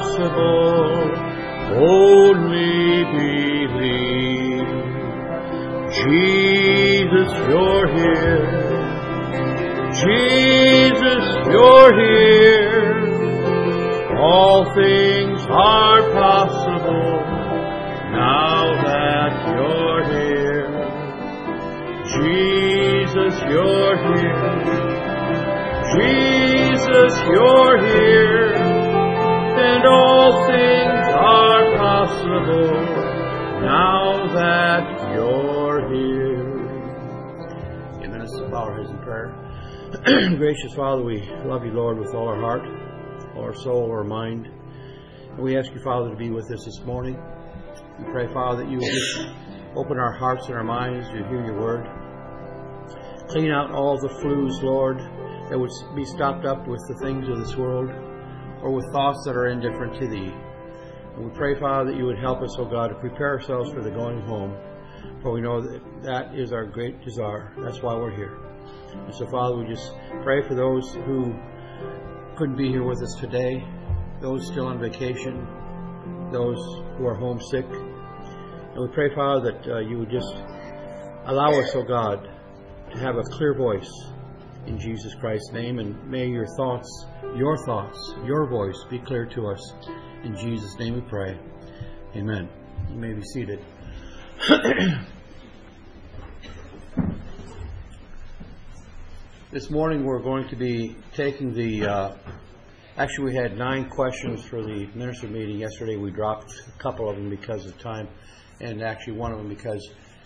impossible. Only believe. Jesus, you're here. Jesus, you're here. All things are possible now that you're here. Jesus, you're here. Jesus, you're here. And all things are possible now that you're here. Amen. Let's bow our heads in prayer. Gracious Father, we love you, Lord, with all our heart, all our soul, our mind. And we ask you, Father, to be with us this morning. We pray, Father, that you will just open our hearts and our minds to hear your word. Clean out all the flues, Lord, that would be stopped up with the things of this world or with thoughts that are indifferent to thee. And we pray, Father, that you would help us, O God, to prepare ourselves for the going home. For we know that that is our great desire. That's why we're here. And so, Father, we just pray for those who couldn't be here with us today, those still on vacation, those who are homesick. And we pray, Father, that you would just allow us, O God, to have a clear voice in Jesus Christ's name. And may your thoughts, your voice be clear to us. In Jesus' name we pray. Amen. You may be seated. This morning we're going to be taking actually we had 9 questions for the minister meeting yesterday. We dropped a couple of them because of time, and actually one of them because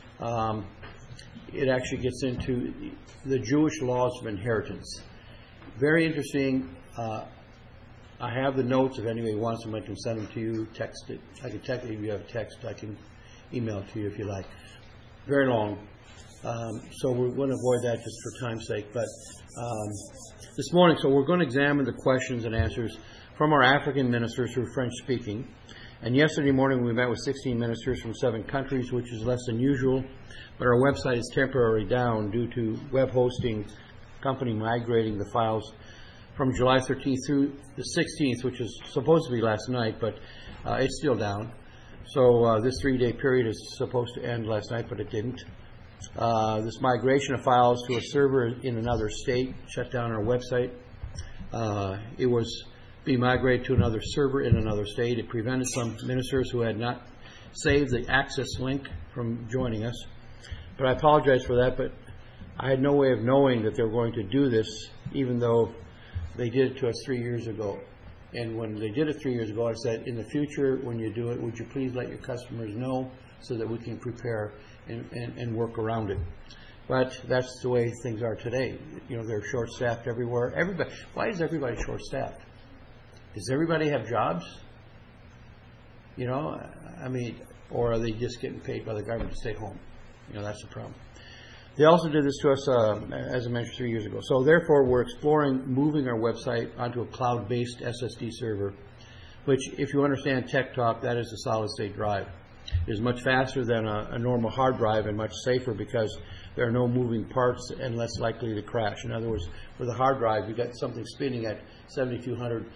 it actually gets into the Jewish laws of inheritance. Very interesting. I have the notes. If anybody wants them, I can send them to you. Text it. I can text it. If you have a text, I can email it to you if you like. Very long. So we're going to avoid that just for time's sake. But this morning, so we're going to examine the questions and answers from our African ministers who are French speaking. And yesterday morning we met with 16 ministers from 7 countries, which is less than usual. But our website is temporarily down due to web hosting company migrating the files from July 13th through the 16th, which is supposed to be last night, but it's still down. So this 3-day period is supposed to end last night, but it didn't. This migration of files to a server in another state shut down our website. It was being migrated to another server in another state. It prevented some ministers who had not saved the access link from joining us. But I apologize for that, but I had no way of knowing that they were going to do this, even though they did it to us 3 years ago. And when they did it 3 years ago, I said, in the future, when you do it, would you please let your customers know so that we can prepare and work around it. But that's the way things are today. You know, they're short-staffed everywhere. Why is everybody short-staffed? Does everybody have jobs? You know, I mean, or are they just getting paid by the government to stay home? You know, that's the problem. They also did this to us, as I mentioned, 3 years ago. So therefore, we're exploring moving our website onto a cloud-based SSD server, which, if you understand tech talk, that is a solid-state drive. It is much faster than a normal hard drive and much safer because there are no moving parts and less likely to crash. In other words, with a hard drive, you've got something spinning at 7,200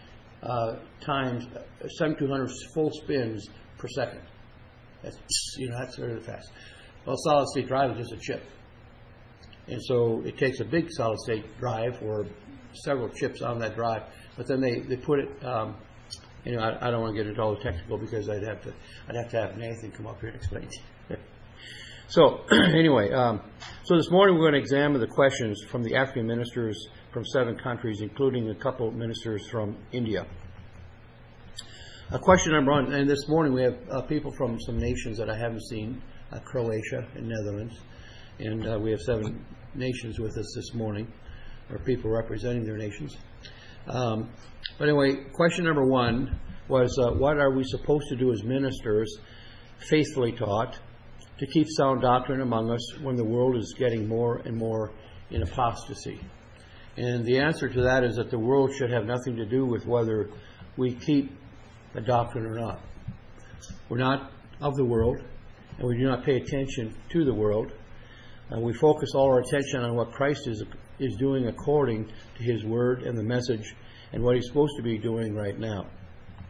7,200 full spins per second. That's really fast. Well, solid-state drive is just a chip. And so it takes a big solid-state drive or several chips on that drive, but then they put it, I don't want to get into all the technical because I'd have to have Nathan come up here and explain to you. So anyway, so this morning we're going to examine the questions from the African ministers from 7 countries, including a couple of ministers from India. Question number 1, and this morning we have people from some nations that I haven't seen, Croatia and Netherlands, and we have 7 nations with us this morning, or people representing their nations. But anyway, question number 1 was, what are we supposed to do as ministers, faithfully taught, to keep sound doctrine among us when the world is getting more and more in apostasy? And the answer to that is that the world should have nothing to do with whether we keep a doctrine or not. We're not of the world, and we do not pay attention to the world. We focus all our attention on what Christ is doing according to His Word and the message and what He's supposed to be doing right now.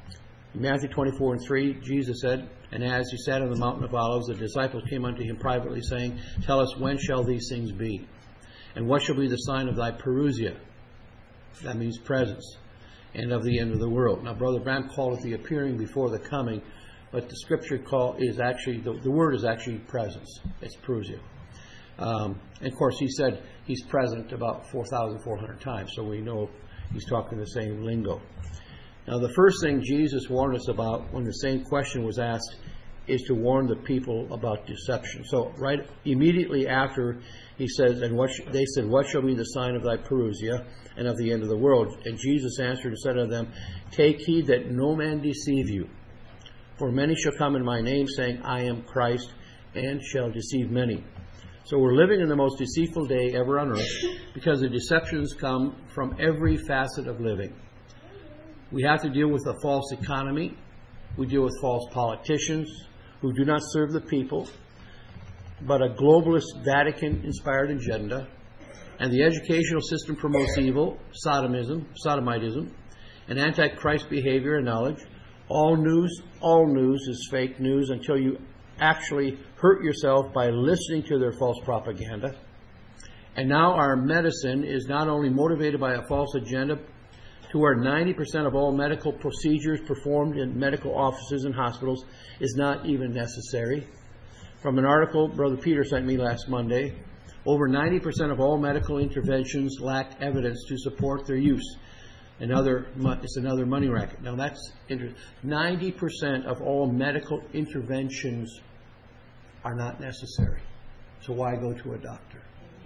In Matthew 24:3, Jesus said, "And as he sat on the mountain of Olives, the disciples came unto him privately, saying, Tell us, when shall these things be? And what shall be the sign of thy parousia?" That means presence. "And of the end of the world." Now, Brother Branham called it the appearing before the coming, but the scripture call is actually, the word is actually presence. It's parousia. And of course, he said he's present about 4,400 times, so we know he's talking the same lingo. Now, the first thing Jesus warned us about when the same question was asked is to warn the people about deception. So, right immediately after, he says, they said, "What shall be the sign of thy parousia and of the end of the world?" And Jesus answered and said unto them, "Take heed that no man deceive you. For many shall come in my name, saying, I am Christ, and shall deceive many." So we're living in the most deceitful day ever on earth, because the deceptions come from every facet of living. We have to deal with a false economy. We deal with false politicians who do not serve the people, but a globalist Vatican-inspired agenda. And the educational system promotes evil, sodomitism, and antichrist behavior and knowledge. All news is fake news until you actually hurt yourself by listening to their false propaganda. And now our medicine is not only motivated by a false agenda, to where 90% of all medical procedures performed in medical offices and hospitals is not even necessary. From an article Brother Peter sent me last Monday, over 90% of all medical interventions lack evidence to support their use. It's another money racket. Now that's interesting. 90% of all medical interventions are not necessary. So why go to a doctor?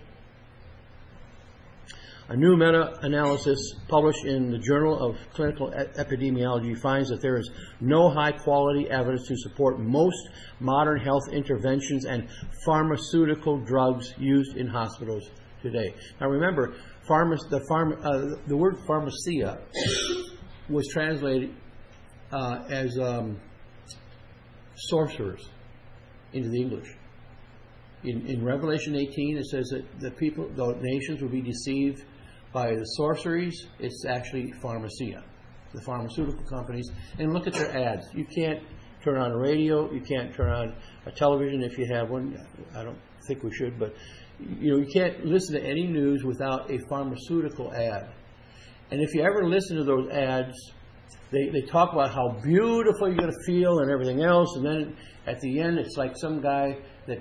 A new meta-analysis published in the Journal of Clinical Epidemiology finds that there is no high-quality evidence to support most modern health interventions and pharmaceutical drugs used in hospitals today. Now remember, the word pharmacia was translated as sorcerers into the English. In Revelation 18, it says that the nations will be deceived by the sorceries. It's actually pharmacia, the pharmaceutical companies. And look at their ads. You can't turn on a radio. You can't turn on a television if you have one. I don't think we should, but you can't listen to any news without a pharmaceutical ad. And if you ever listen to those ads, they talk about how beautiful you're going to feel and everything else, and then at the end, it's like some guy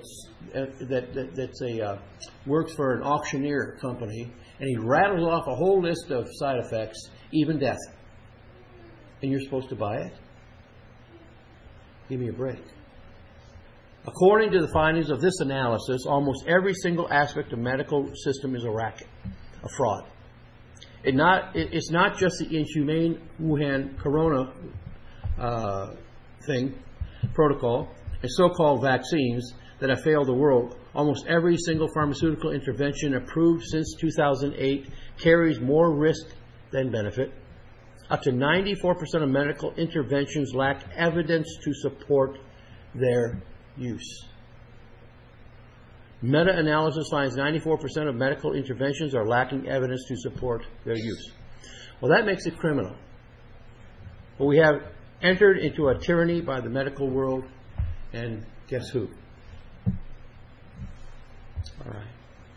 works for an auctioneer company, and he rattles off a whole list of side effects, even death. And you're supposed to buy it? Give me a break. According to the findings of this analysis, almost every single aspect of the medical system is a racket, a fraud. It's not just the inhumane Wuhan corona protocol and so-called vaccines that have failed the world. Almost every single pharmaceutical intervention approved since 2008 carries more risk than benefit. Up to 94% of medical interventions lack evidence to support their use. Meta-analysis finds 94% of medical interventions are lacking evidence to support their use. Well, that makes it criminal. But we have entered into a tyranny by the medical world, and guess who? All right.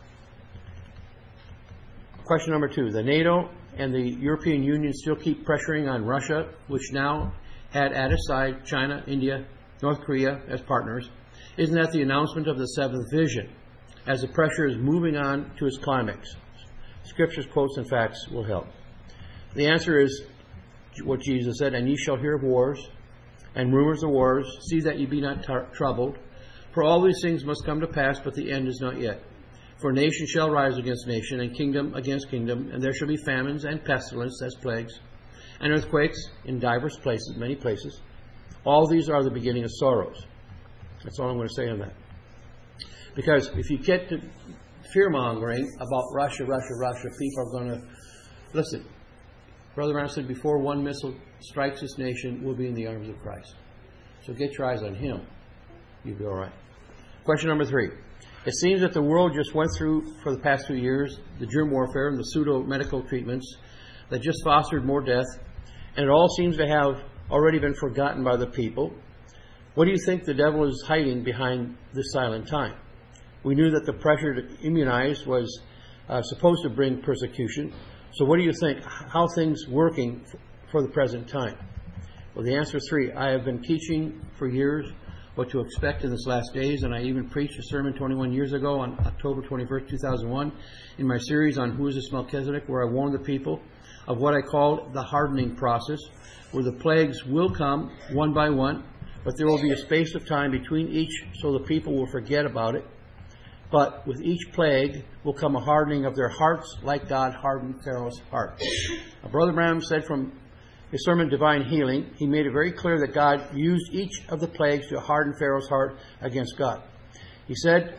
Question number 2. The NATO and the European Union still keep pressuring on Russia, which now had at its side China, India, North Korea as partners. Isn't that the announcement of the seventh vision, as the pressure is moving on to its climax? Scriptures, quotes, and facts will help. The answer is what Jesus said, "And ye shall hear of wars and rumors of wars. See that ye be not troubled. For all these things must come to pass, but the end is not yet. For nation shall rise against nation, and kingdom against kingdom, and there shall be famines and pestilence as plagues, and earthquakes in divers places, many places. All these are the beginning of sorrows." That's all I'm going to say on that. Because if you get to fear-mongering about Russia, people are going to... Listen, Brother Branham said before one missile strikes this nation, we'll be in the arms of Christ. So get your eyes on Him. You'll be all right. Question number 3. It seems that the world just went through, for the past 2 years, the germ warfare and the pseudo-medical treatments that just fostered more death, and it all seems to have already been forgotten by the people. What do you think the devil is hiding behind this silent time? We knew that the pressure to immunize was supposed to bring persecution. So what do you think? How things working for the present time? Well, the answer is 3. I have been teaching for years what to expect in this last days, and I even preached a sermon 21 years ago on October 21st, 2001, in my series on Who is this Melchizedek, where I warned the people of what I called the hardening process, where the plagues will come one by one, but there will be a space of time between each so the people will forget about it. But with each plague will come a hardening of their hearts, like God hardened Pharaoh's heart. Now, Brother Branham said from his sermon, Divine Healing, he made it very clear that God used each of the plagues to harden Pharaoh's heart against God. He said,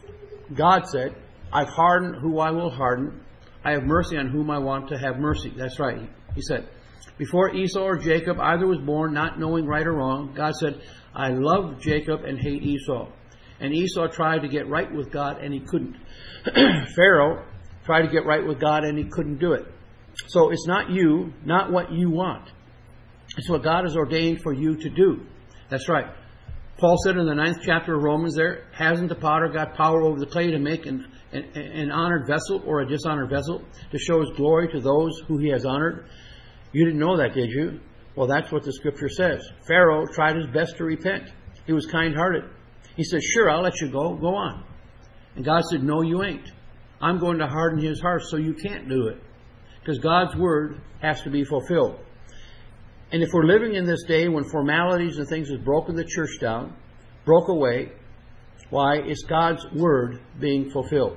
God said, I've hardened who I will harden. I have mercy on whom I want to have mercy. That's right. He said, before Esau or Jacob either was born, not knowing right or wrong, God said, I love Jacob and hate Esau. And Esau tried to get right with God, and he couldn't. Pharaoh tried to get right with God, and he couldn't do it. So it's not you, not what you want. It's what God has ordained for you to do. That's right. Paul said in the 9th chapter of Romans there, hasn't the potter got power over the clay to make an honored vessel or a dishonored vessel to show his glory to those who he has honored? You didn't know that, did you? Well, that's what the scripture says. Pharaoh tried his best to repent. He was kind-hearted. He said, sure, I'll let you go. Go on. And God said, no, you ain't. I'm going to harden his heart so you can't do it. Because God's word has to be fulfilled. And if we're living in this day when formalities and things have broken the church down, broke away, why, it's God's word being fulfilled.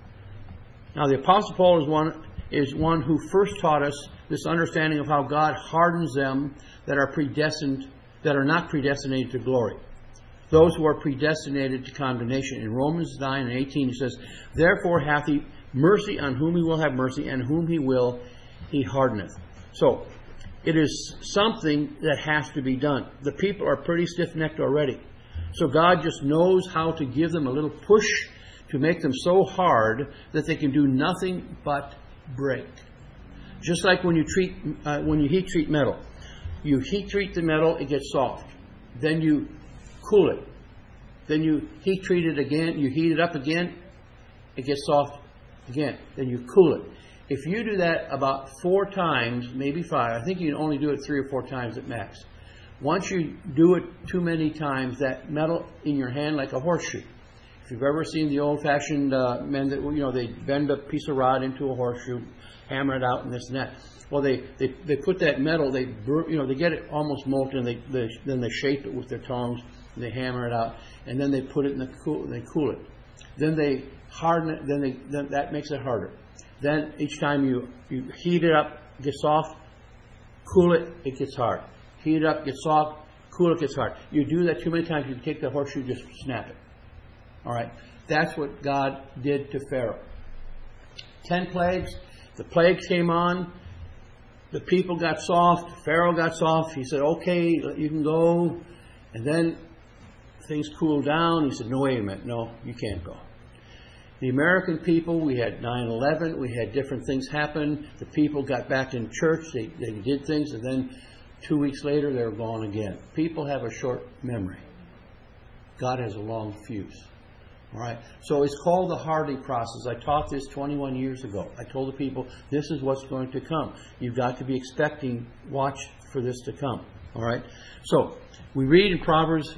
Now, the Apostle Paul is one who first taught us this understanding of how God hardens them that are predestined, that are not predestinated to glory. Those who are predestinated to condemnation. In Romans 9 and 18, he says, therefore hath he mercy on whom he will have mercy, and whom he will, he hardeneth. So, it is something that has to be done. The people are pretty stiff-necked already. So God just knows how to give them a little push to make them so hard that they can do nothing but break. Just like when you heat treat metal. You heat treat the metal, it gets soft. Then you cool it. Then you heat treat it again, you heat it up again, it gets soft again. Then you cool it. If you do that about 4 times, maybe 5, I think you can only do it 3 or 4 times at max. Once you do it too many times, that metal in your hand like a horseshoe. If you've ever seen the old-fashioned men that, they bend a piece of rod into a horseshoe, hammer it out and this and that. Well, they put that metal, they get it almost molten, and then they shape it with their tongs, and they hammer it out, and then they put it in they cool it. Then they harden it, then that makes it harder. Then each time you heat it up, it gets soft, cool it, it gets hard. Heat it up, gets soft, cool it, gets hard. You do that too many times, you can take the horseshoe, just snap it. All right, that's what God did to Pharaoh. 10 plagues. The plagues came on. The people got soft. Pharaoh got soft. He said, okay, you can go. And then things cooled down. He said, no, wait a minute. No, you can't go. The American people, we had 9/11. We had different things happen. The people got back in church. They did things. And then 2 weeks later, they were gone again. People have a short memory. God has a long fuse. All right. So it's called the hardening process. I taught this 21 years ago. I told the people, this is what's going to come. You've got to be expecting, watch for this to come. All right. So we read in Proverbs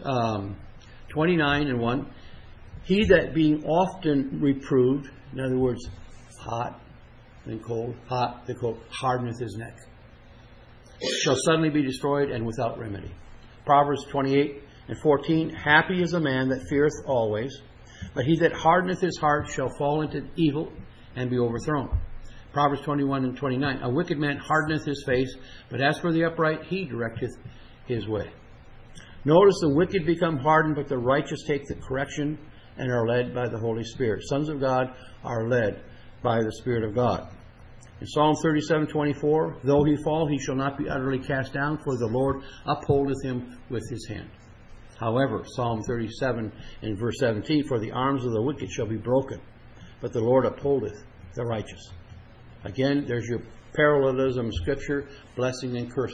29 and 1, he that being often reproved, in other words, hot, then cold, hot, then cold, hardeneth his neck, shall suddenly be destroyed and without remedy. Proverbs 28 and 14, happy is a man that feareth always, but he that hardeneth his heart shall fall into evil and be overthrown. Proverbs 21 and 29, a wicked man hardeneth his face, but as for the upright, he directeth his way. Notice the wicked become hardened, but the righteous take the correction and are led by the Holy Spirit. Sons of God are led by the Spirit of God. In Psalm 37:24, though he fall, he shall not be utterly cast down, for the Lord upholdeth him with his hand. However, Psalm 37 in verse 17, for the arms of the wicked shall be broken, but the Lord upholdeth the righteous. Again, there's your parallelism of Scripture, blessing and cursing.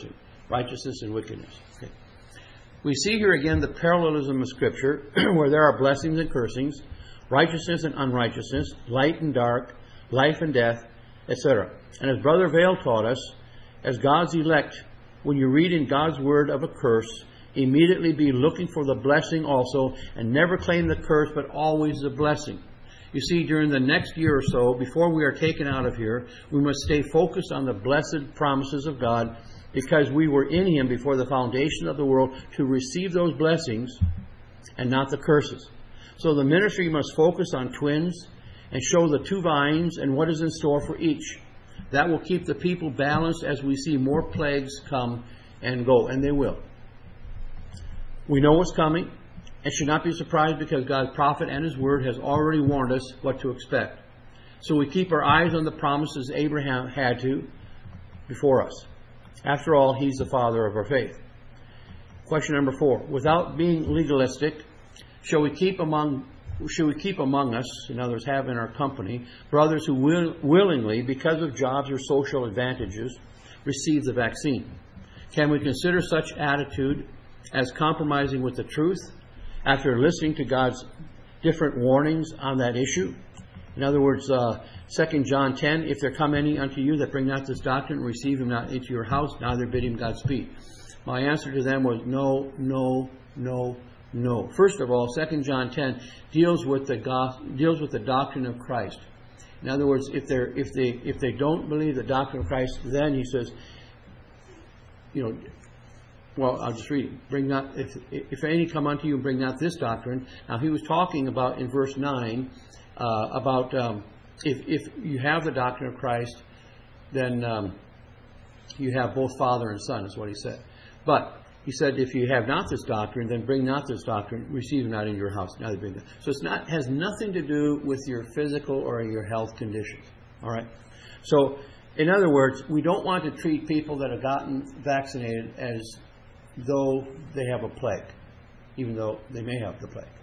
righteousness and wickedness. Okay. We see here again the parallelism of Scripture, where there are blessings and cursings, righteousness and unrighteousness, light and dark, life and death, etc. And as Brother Vail taught us, as God's elect, when you read in God's Word of a curse, immediately be looking for the blessing also, and never claim the curse, but always the blessing. You see, during the next year or so, before we are taken out of here, we must stay focused on the blessed promises of God, because we were in Him before the foundation of the world to receive those blessings and not the curses. So the ministry must focus on twins and show the two vines and what is in store for each. That will keep the people balanced as we see more plagues come and go, and they will. We know what's coming, and should not be surprised, because God's prophet and His Word has already warned us what to expect. So we keep our eyes on the promises Abraham had to before us. After all, he's the father of our faith. Question number 4. Without being legalistic, shall we keep among us, in other words, have in our company, brothers who willingly, because of jobs or social advantages, receive the vaccine? Can we consider such attitude as compromising with the truth after listening to God's different warnings on that issue? In other words, 2 John 10, if there come any unto you that bring not this doctrine, receive him not into your house, neither bid him Godspeed. My answer to them was no, no, no, no. First of all, 2 John 10 deals with the doctrine of Christ. In other words, if they don't believe the doctrine of Christ, then he says, well, I'll just read it. Bring not, if any come unto you and bring not this doctrine. Now, he was talking about in verse 9 if you have the doctrine of Christ, then you have both Father and Son, is what he said. But he said, if you have not this doctrine, then bring not this doctrine, receive it not in your house. Neither bring that. So it has nothing to do with your physical or your health conditions. All right. So, in other words, we don't want to treat people that have gotten vaccinated as though they have a plague, even though they may have the plague.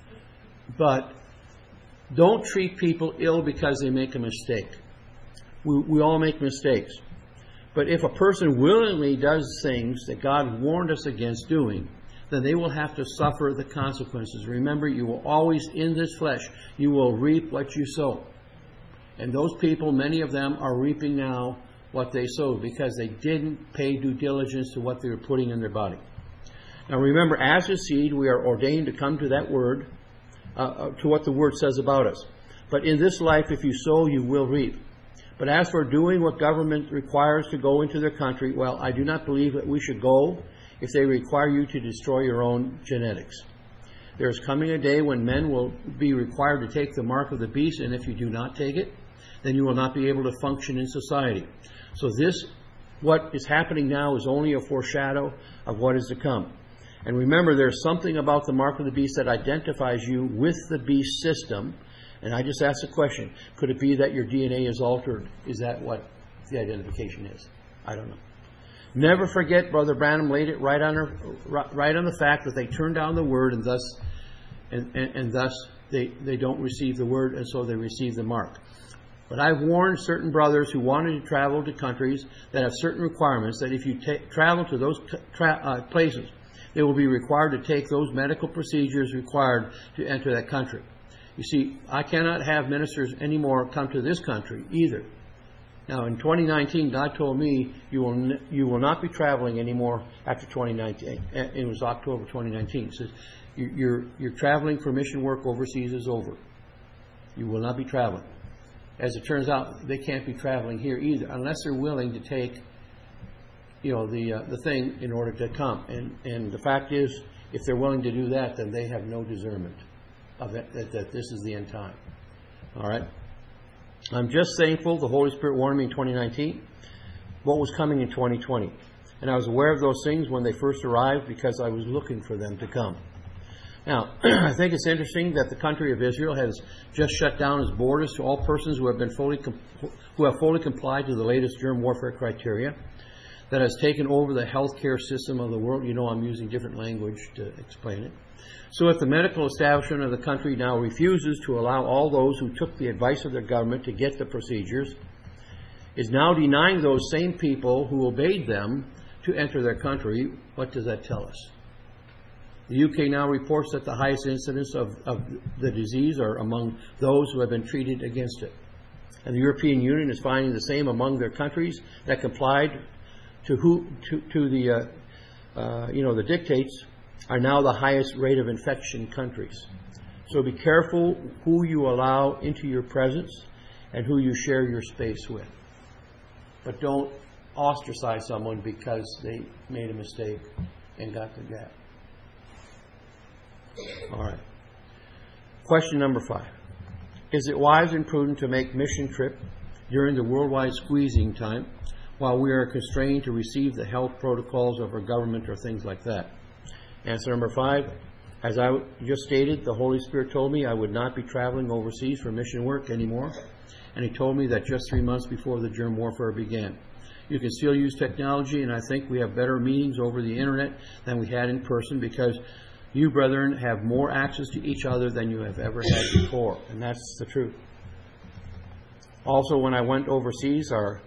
But don't treat people ill because they make a mistake. We all make mistakes. But if a person willingly does things that God warned us against doing, then they will have to suffer the consequences. Remember, you will always, in this flesh, you will reap what you sow. And those people, many of them, are reaping now what they sowed because they didn't pay due diligence to what they were putting in their body. Now remember, as a seed, we are ordained to come to that word, to what the Word says about us. But in this life, if you sow, you will reap. But as for doing what government requires to go into their country, well, I do not believe that we should go if they require you to destroy your own genetics. There is coming a day when men will be required to take the mark of the beast, and if you do not take it, then you will not be able to function in society. So what is happening now is only a foreshadow of what is to come. And remember, there's something about the mark of the beast that identifies you with the beast system. And I just asked the question, could it be that your DNA is altered? Is that what the identification is? I don't know. Never forget, Brother Branham laid it right on the fact that they turned down the Word, and thus they don't receive the Word, and so they receive the mark. But I've warned certain brothers who wanted to travel to countries that have certain requirements that if you travel to those places, they will be required to take those medical procedures required to enter that country. You see, I cannot have ministers anymore come to this country either. Now, in 2019, God told me you will not be traveling anymore after 2019. It was October 2019. He says, your traveling for mission work overseas is over. You will not be traveling. As it turns out, they can't be traveling here either, unless they're willing to take, the thing in order to come. And the fact is, if they're willing to do that, then they have no discernment of it, that this is the end time. All right? I'm just thankful the Holy Spirit warned me in 2019 what was coming in 2020. And I was aware of those things when they first arrived because I was looking for them to come. Now, I think it's interesting that the country of Israel has just shut down its borders to all persons who have fully complied to the latest germ warfare criteria, that has taken over the healthcare system of the world. You know, I'm using different language to explain it. So if the medical establishment of the country now refuses to allow all those who took the advice of their government to get the procedures, is now denying those same people who obeyed them to enter their country. What does that tell us? The UK now reports that the highest incidence of the disease are among those who have been treated against it. And the European Union is finding the same among their countries that complied to the dictates are now the highest rate of infection countries. So be careful who you allow into your presence and who you share your space with. But don't ostracize someone because they made a mistake and got the jab. All right. Question number 5. Is it wise and prudent to make mission trip during the worldwide squeezing time while we are constrained to receive the health protocols of our government or things like that? Answer number 5. As I just stated, the Holy Spirit told me I would not be traveling overseas for mission work anymore. And He told me that just 3 months before the germ warfare began. You can still use technology, and I think we have better meetings over the internet than we had in person because you, brethren, have more access to each other than you have ever had before. And that's the truth. Also, when I went overseas, our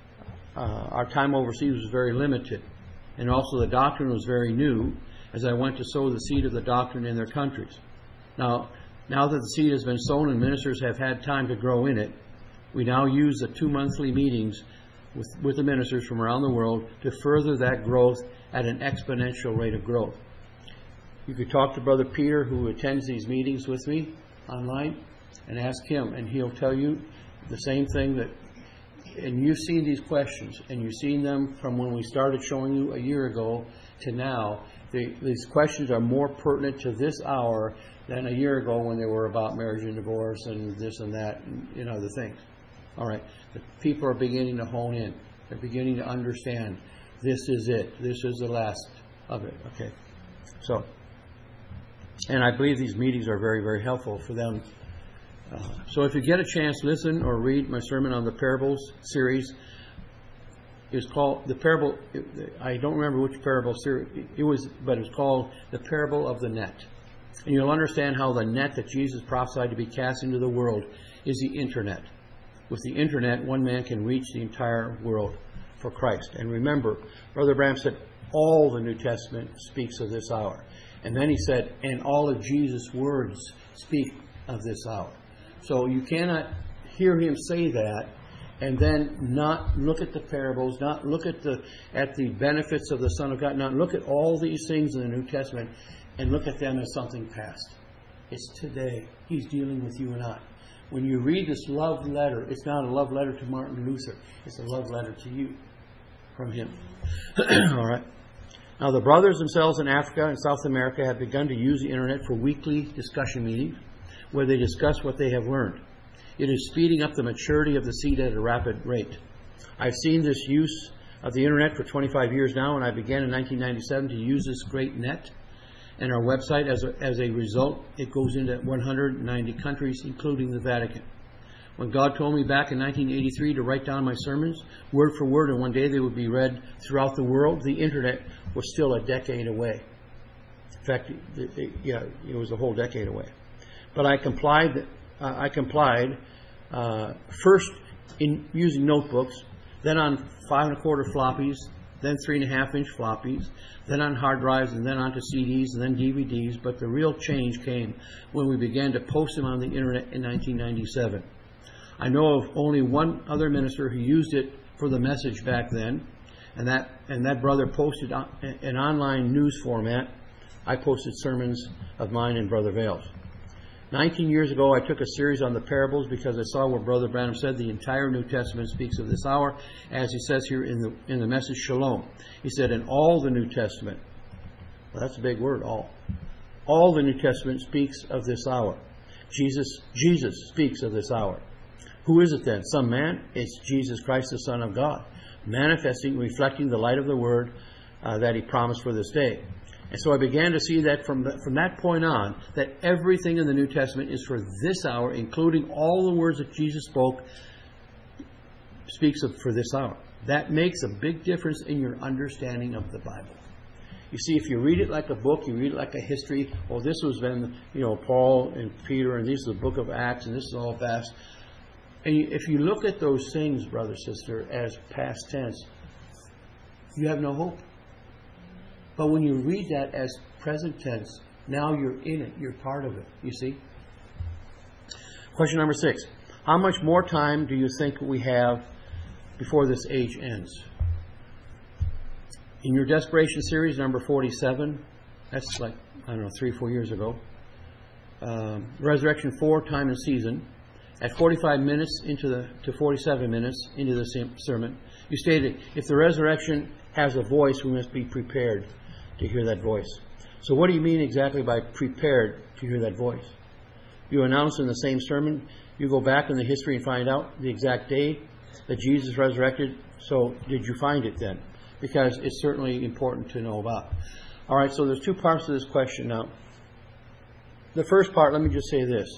time overseas was very limited. And also the doctrine was very new as I went to sow the seed of the doctrine in their countries. Now that the seed has been sown and ministers have had time to grow in it, we now use the 2 monthly meetings with the ministers from around the world to further that growth at an exponential rate of growth. You could talk to Brother Peter, who attends these meetings with me online, and ask him, and he'll tell you the same thing and you've seen these questions, and you've seen them from when we started showing you a year ago to now. These questions are more pertinent to this hour than a year ago when they were about marriage and divorce and this and that and other things. All right. The people are beginning to hone in. They're beginning to understand this is it. This is the last of it. Okay. So, and I believe these meetings are very, very helpful for them. So if you get a chance, listen or read my sermon on the parables series. It's called the parable. I don't remember which parable series it was, but it's called the parable of the net. And you'll understand how the net that Jesus prophesied to be cast into the world is the internet. With the internet, one man can reach the entire world for Christ. And remember, Brother Branham said all the New Testament speaks of this hour. And then he said, and all of Jesus' words speak of this hour. So you cannot hear him say that and then not look at the parables, not look at the benefits of the Son of God, not look at all these things in the New Testament and look at them as something past. It's today. He's dealing with you and I. When you read this love letter, it's not a love letter to Martin Luther. It's a love letter to you from him. All right. Now, the brothers themselves in Africa and South America have begun to use the internet for weekly discussion meetings where they discuss what they have learned. It is speeding up the maturity of the seed at a rapid rate. I've seen this use of the internet for 25 years now, and I began in 1997 to use this great net. And our website, as a result, it goes into 190 countries, including the Vatican. When God told me back in 1983 to write down my sermons, word for word, and one day they would be read throughout the world, the internet was still a decade away. In fact, it was a whole decade away. But I complied first in using notebooks, then on 5 1/4 floppies, then 3.5-inch floppies, then on hard drives, and then onto CDs, and then DVDs. But the real change came when we began to post them on the internet in 1997. I know of only one other minister who used it for the message back then, and that brother posted an online news format. I posted sermons of mine in Brother Vale's. 19 years ago, I took a series on the parables because I saw where Brother Branham said the entire New Testament speaks of this hour, as he says here in the message Shalom. He said, in all the New Testament, well, that's a big word, all the New Testament speaks of this hour. Jesus speaks of this hour. Who is it then? Some man? It's Jesus Christ, the Son of God, manifesting, reflecting the light of the Word that He promised for this day. And so I began to see that from that point on, that everything in the New Testament is for this hour, including all the words that Jesus spoke, speaks of for this hour. That makes a big difference in your understanding of the Bible. You see, if you read it like a book, you read it like a history, this was then, Paul and Peter, and this is the book of Acts, and this is all past. And if you look at those things, brother, sister, as past tense, you have no hope. But when you read that as present tense, now you're in it. You're part of it. You see? Question number 6. How much more time do you think we have before this age ends? In your Desperation series, number 47, that's like, 3 or 4 years ago. Resurrection 4, Time and Season. At 45 minutes to 47 minutes into the sermon, you stated, if the resurrection has a voice, we must be prepared to hear that voice. So what do you mean exactly by prepared to hear that voice? You announce in the same sermon, you go back in the history and find out the exact day that Jesus resurrected. So did you find it then? Because it's certainly important to know about. All right, so there's 2 parts to this question now. The first part, let me just say this.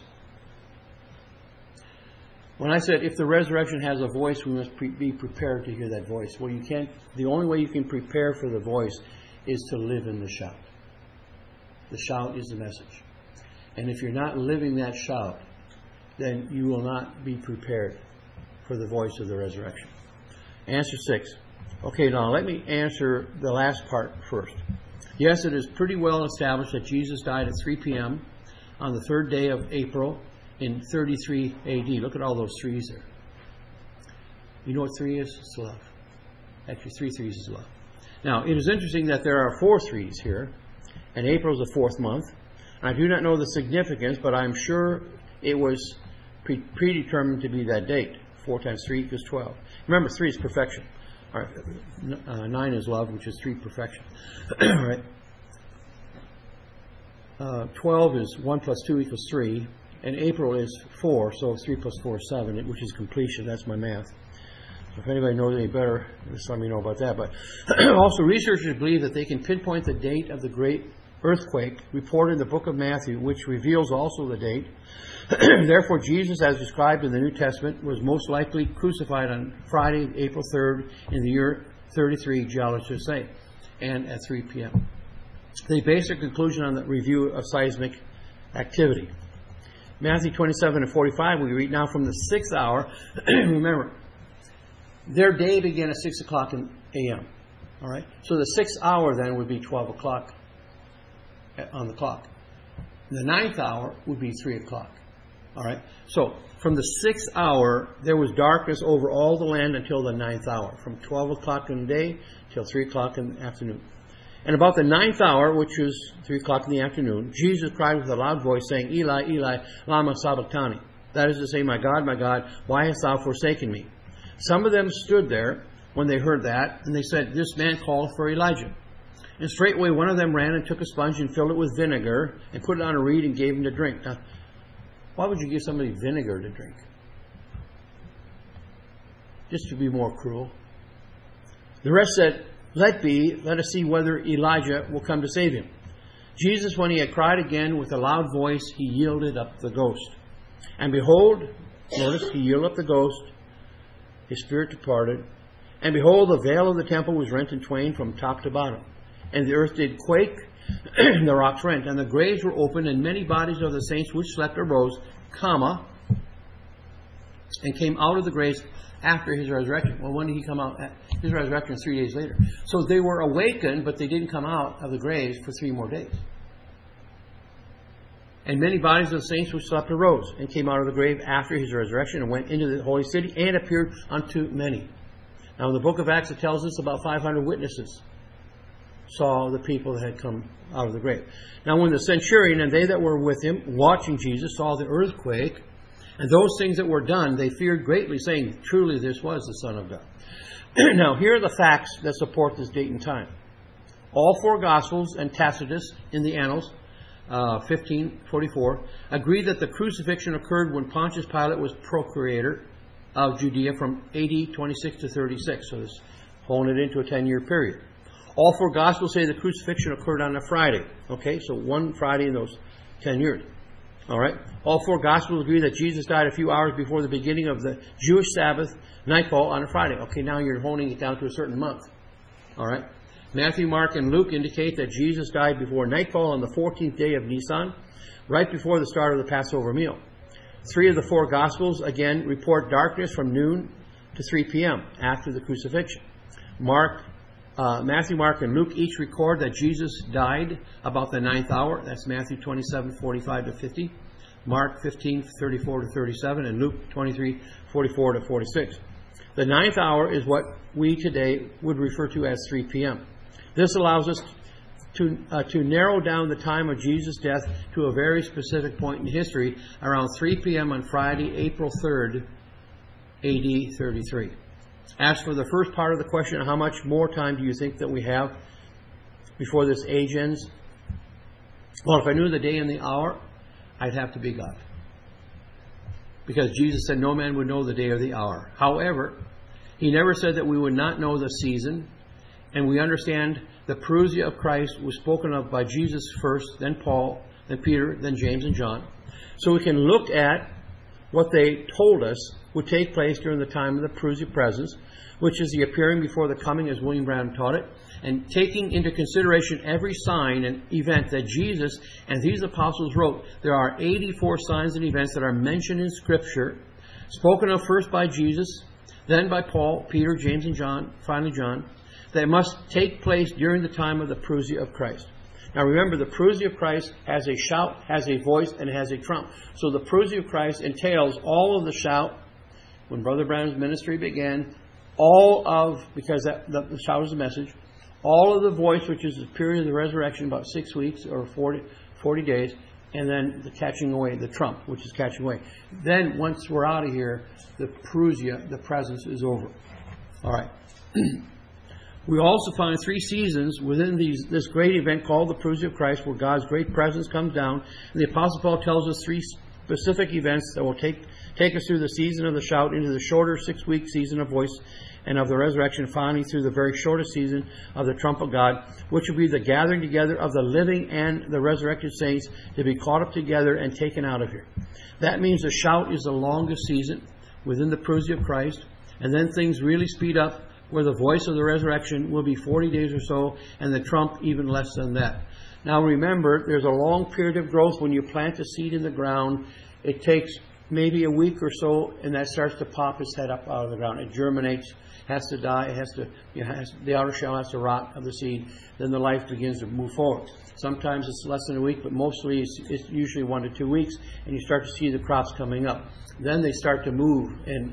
When I said if the resurrection has a voice, we must be prepared to hear that voice. Well, you can't. The only way you can prepare for the voice is to live in the shout. The shout is the message. And if you're not living that shout, then you will not be prepared for the voice of the resurrection. Answer 6. Okay, now let me answer the last part first. Yes, it is pretty well established that Jesus died at 3 p.m. on the 3rd day of April in 33 AD. Look at all those 3s there. You know what 3 is? It's love. Actually, 3 3s is love. Now, it is interesting that there are 4 3s here, and April is the 4th month. I do not know the significance, but I'm sure it was predetermined to be that date. 4 times 3 equals 12. Remember, 3 is perfection. All right, 9 is love, which is 3 perfection. All right. 12 is 1 plus 2 equals 3. And April is 4, so 3 plus 4 is 7, which is completion. That's my math. So if anybody knows any better, just let me know about that. But also, researchers believe that they can pinpoint the date of the great earthquake reported in the book of Matthew, which reveals also the date. Therefore, Jesus, as described in the New Testament, was most likely crucified on Friday, April 3rd, in the year 33, geologists say, and at 3 p.m. They base their conclusion on the review of seismic activity. Matthew 27 and 45, we read, now from the 6th hour, remember, their day began at 6 o'clock a.m. All right? So the 6th hour then would be 12 o'clock on the clock. The 9th hour would be 3 o'clock. All right? So from the 6th hour, there was darkness over all the land until the 9th hour, from 12 o'clock in the day till 3 o'clock in the afternoon. And about the 9th hour, which was 3 o'clock in the afternoon, Jesus cried with a loud voice, saying, Eli, Eli, lama sabachthani. That is to say, my God, why hast thou forsaken me? Some of them stood there when they heard that, and they said, this man called for Elijah. And straightway one of them ran and took a sponge and filled it with vinegar and put it on a reed and gave him to drink. Now, why would you give somebody vinegar to drink? Just to be more cruel. The rest said, let us see whether Elijah will come to save him. Jesus, when he had cried again with a loud voice, he yielded up the ghost. And behold, notice, he yielded up the ghost, his spirit departed, and behold, the veil of the temple was rent in twain from top to bottom. And the earth did quake, and the rocks rent, and the graves were opened, and many bodies of the saints which slept arose, and came out of the graves after his resurrection. Well, when did he come out? His resurrection was 3 days later. So they were awakened, but they didn't come out of the graves for 3 more days. And many bodies of the saints which slept arose, and came out of the grave after his resurrection, and went into the holy city, and appeared unto many. Now in the book of Acts it tells us about 500 witnesses saw the people that had come out of the grave. Now when the centurion and they that were with him, watching Jesus, saw the earthquake, and those things that were done, they feared greatly, saying, truly this was the Son of God. Now here are the facts that support this date and time. All 4 Gospels and Tacitus in the Annals, 1544, agree that the crucifixion occurred when Pontius Pilate was procurator of Judea from AD 26 to 36. So this holding it into a 10-year period. All 4 Gospels say the crucifixion occurred on a Friday. Okay, so one Friday in those 10 years. All right. All 4 Gospels agree that Jesus died a few hours before the beginning of the Jewish Sabbath, nightfall on a Friday. Okay, now you're honing it down to a certain month. All right. Matthew, Mark, and Luke indicate that Jesus died before nightfall on the 14th day of Nisan, right before the start of the Passover meal. 3 of the 4 Gospels, again, report darkness from noon to 3 p.m. after the crucifixion. Mark Matthew, Mark, and Luke each record that Jesus died about the 9th hour. That's Matthew 27:45-50, Mark 15:34-37, and Luke 23:44-46. The 9th hour is what we today would refer to as 3 p.m. This allows us to narrow down the time of Jesus' death to a very specific point in history, around 3 p.m. on Friday, April 3rd, AD 33. As for the first part of the question, how much more time do you think that we have before this age ends? Well, if I knew the day and the hour, I'd have to be God. Because Jesus said no man would know the day or the hour. However, He never said that we would not know the season. And we understand the parousia of Christ was spoken of by Jesus first, then Paul, then Peter, then James and John. So we can look at what they told us would take place during the time of the parousia presence, which is the appearing before the coming, as William Branham taught it, and taking into consideration every sign and event that Jesus and these apostles wrote. There are 84 signs and events that are mentioned in Scripture, spoken of first by Jesus, then by Paul, Peter, James and John, finally John, that must take place during the time of the parousia of Christ. Now remember, the parousia of Christ has a shout, has a voice, and has a trump. So the parousia of Christ entails all of the shout. When Brother Branham's ministry began, because the shout is the message, all of the voice, which is the period of the resurrection, about 6 weeks or 40 days, and then the catching away, the trump, which is catching away. Then, once we're out of here, the parousia, the presence, is over. All right. We also find 3 seasons within this great event called the parousia of Christ, where God's great presence comes down. And the Apostle Paul tells us 3 specific events that will take us through the season of the shout into the shorter 6-week season of voice and of the resurrection, finally through the very shortest season of the trump of God, which will be the gathering together of the living and the resurrected saints to be caught up together and taken out of here. That means the shout is the longest season within the parousia of Christ, and then things really speed up, where the voice of the resurrection will be 40 days or so, and the trump even less than that. Now remember, there's a long period of growth. When you plant a seed in the ground, it takes maybe a week or so, and that starts to pop its head up out of the ground. It germinates, has to die, the outer shell has to rot of the seed, then the life begins to move forward. Sometimes it's less than a week, but mostly it's usually 1 to 2 weeks, and you start to see the crops coming up. Then they start to move,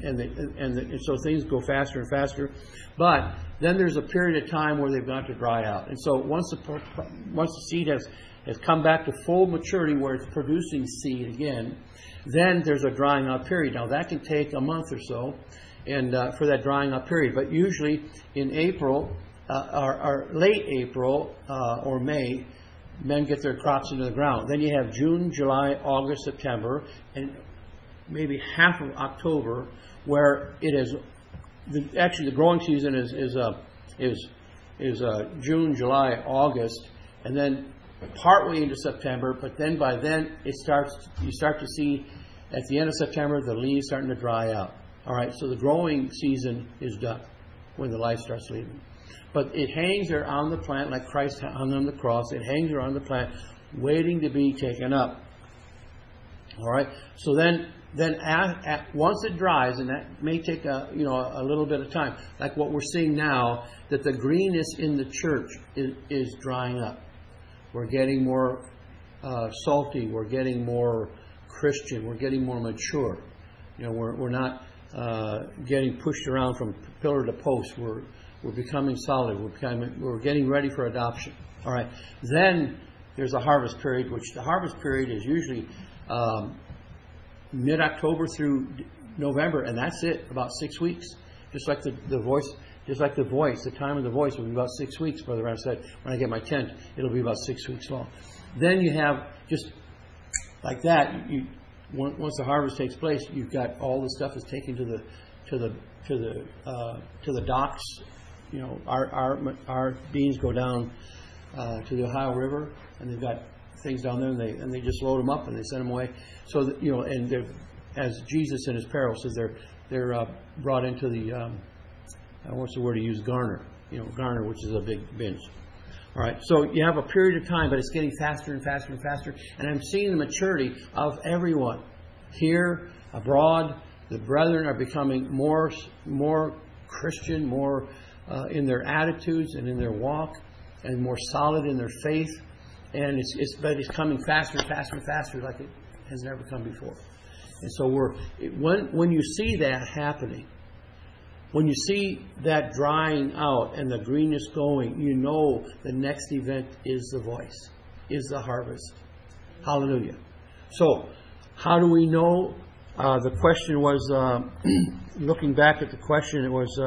and so things go faster and faster. But then there's a period of time where they've got to dry out. And so once the seed has come back to full maturity, where it's producing seed again, then there's a drying out period. Now that can take a month or so, and for that drying out period. But usually in April, or late April or May, men get their crops into the ground. Then you have June, July, August, September, and maybe half of October, where it is actually the growing season is June, July, August, and then partway into September. But then by then you start to see at the end of September the leaves starting to dry out. All right, so the growing season is done when the life starts leaving. But it hangs there on the plant like Christ hung on the cross. It hangs there on the plant, waiting to be taken up. All right, so then once it dries, and that may take a little bit of time, like what we're seeing now, that the greenness in the church is drying up. We're getting more salty. We're getting more Christian. We're getting more mature. We're not getting pushed around from pillar to post. We're becoming solid. We're getting ready for adoption. All right. Then there's a harvest period, which the harvest period is usually mid-October through November, and that's it, about 6 weeks. Just like the voice, the time of the voice will be about 6 weeks, Brother Ram said. When I get my tent, it'll be about 6 weeks long. Then you have, just like that, once the harvest takes place, you've got all the stuff is taken to the docks. Our beans go down to the Ohio River, and they've got things down there, and they just load them up and they send them away. So that, and they're, as Jesus in his parable says, they're brought into the what's the word he used? Garner, which is a big binge. All right, so you have a period of time, but it's getting faster and faster and faster. And I'm seeing the maturity of everyone here, abroad. The brethren are becoming more Christian, more in their attitudes and in their walk, and more solid in their faith. And but it's coming faster and faster and faster, like it has never come before. And so when you see that happening, when you see that drying out and the greenness going, you know the next event is the voice, is the harvest. Hallelujah. So, how do we know? The question was, looking back at the question, it was,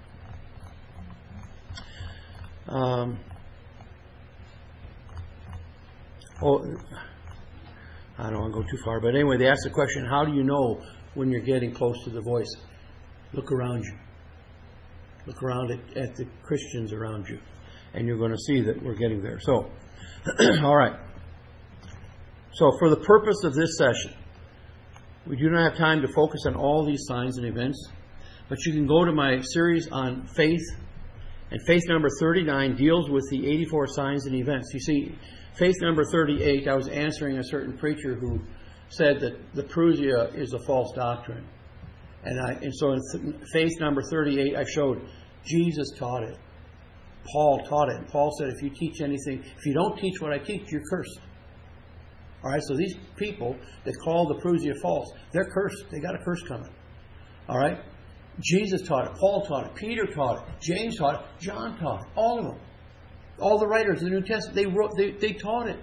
I don't want to go too far, but anyway, they asked the question, how do you know when you're getting close to the voice? Look around you. Look around at the Christians around you, and you're going to see that we're getting there. So, all right. So, for the purpose of this session, we do not have time to focus on all these signs and events, but you can go to my series on faith, and faith number 39 deals with the 84 signs and events. You see, faith number 38, I was answering a certain preacher who said that the Parousia is a false doctrine. And so in faith number 38, I showed Jesus taught it. Paul taught it. And Paul said, if you teach anything, if you don't teach what I teach, you're cursed. All right, so these people that call the Parousia false, they're cursed. They got a curse coming. All right? Jesus taught it. Paul taught it. Peter taught it. James taught it. John taught it. All of them. All the writers of the New Testament, they taught it.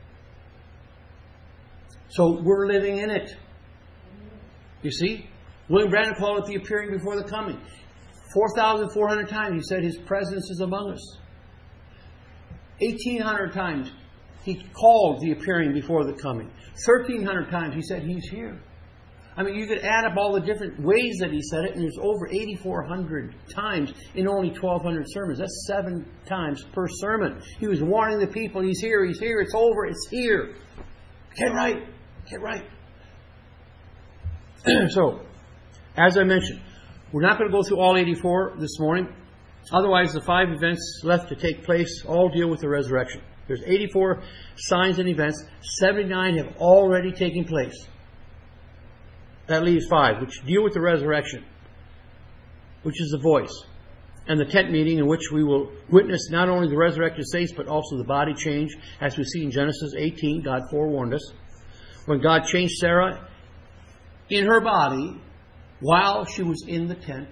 So we're living in it. You see? William Branham called it the appearing before the coming. 4,400 times he said his presence is among us. 1,800 times he called the appearing before the coming. 1,300 times he said he's here. I mean, you could add up all the different ways that he said it, and there's over 8,400 times in only 1,200 sermons. That's 7 times per sermon. He was warning the people, he's here, it's over, it's here. Get right. So, as I mentioned, we're not going to go through all 84 this morning. Otherwise, the 5 events left to take place all deal with the resurrection. There's 84 signs and events. 79 have already taken place. That leaves 5, which deal with the resurrection, which is the voice. And the tent meeting, in which we will witness not only the resurrected saints, but also the body change, as we see in Genesis 18, God forewarned us. When God changed Sarah in her body while she was in the tent,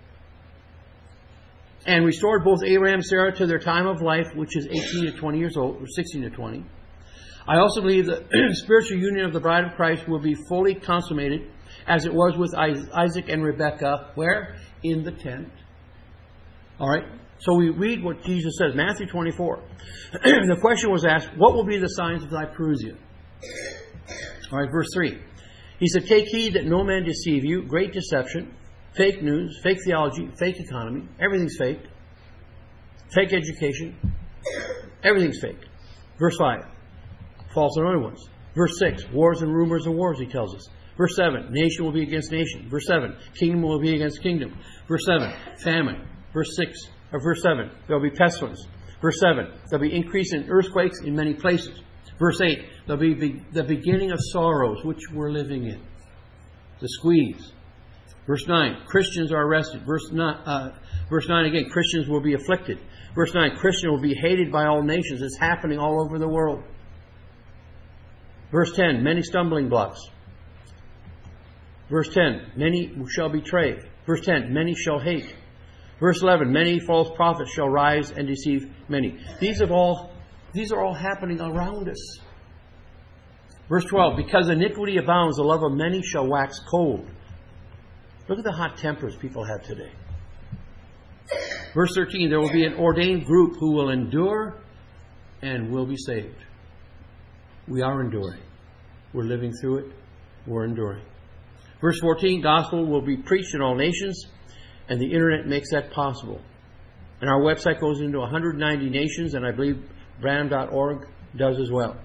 and restored both Abraham and Sarah to their time of life, which is 18 to 20 years old, or 16 to 20. I also believe that spiritual union of the bride of Christ will be fully consummated, as it was with Isaac and Rebekah. Where? In the tent. All right. So we read what Jesus says, Matthew 24. The question was asked, what will be the signs of thy Parousia? All right, verse 3. He said, take heed that no man deceive you. Great deception. Fake news, fake theology, fake economy. Everything's fake. Fake education. Everything's fake. Verse 5. False anointed ones. Verse 6. Wars and rumors of wars, he tells us. Verse 7. Nation will be against nation. Verse 7. Kingdom will be against kingdom. Verse 7. Famine. Verse 7. There will be pestilence. Verse 7. There will be increase in earthquakes in many places. Verse 8. There will be the beginning of sorrows, which we're living in. The squeeze. Verse 9, Christians are arrested. Verse 9 again, Christians will be afflicted. Verse 9, Christians will be hated by all nations. It's happening all over the world. Verse 10, many stumbling blocks. Verse 10, many shall betray. Verse 10, many shall hate. Verse 11, many false prophets shall rise and deceive many. These are all happening around us. Verse 12, because iniquity abounds, the love of many shall wax cold. Look at the hot tempers people have today. Verse 13, there will be an ordained group who will endure and will be saved. We are enduring. We're living through it. We're enduring. Verse 14, gospel will be preached in all nations, and the internet makes that possible. And our website goes into 190 nations, and I believe Branham.org does as well.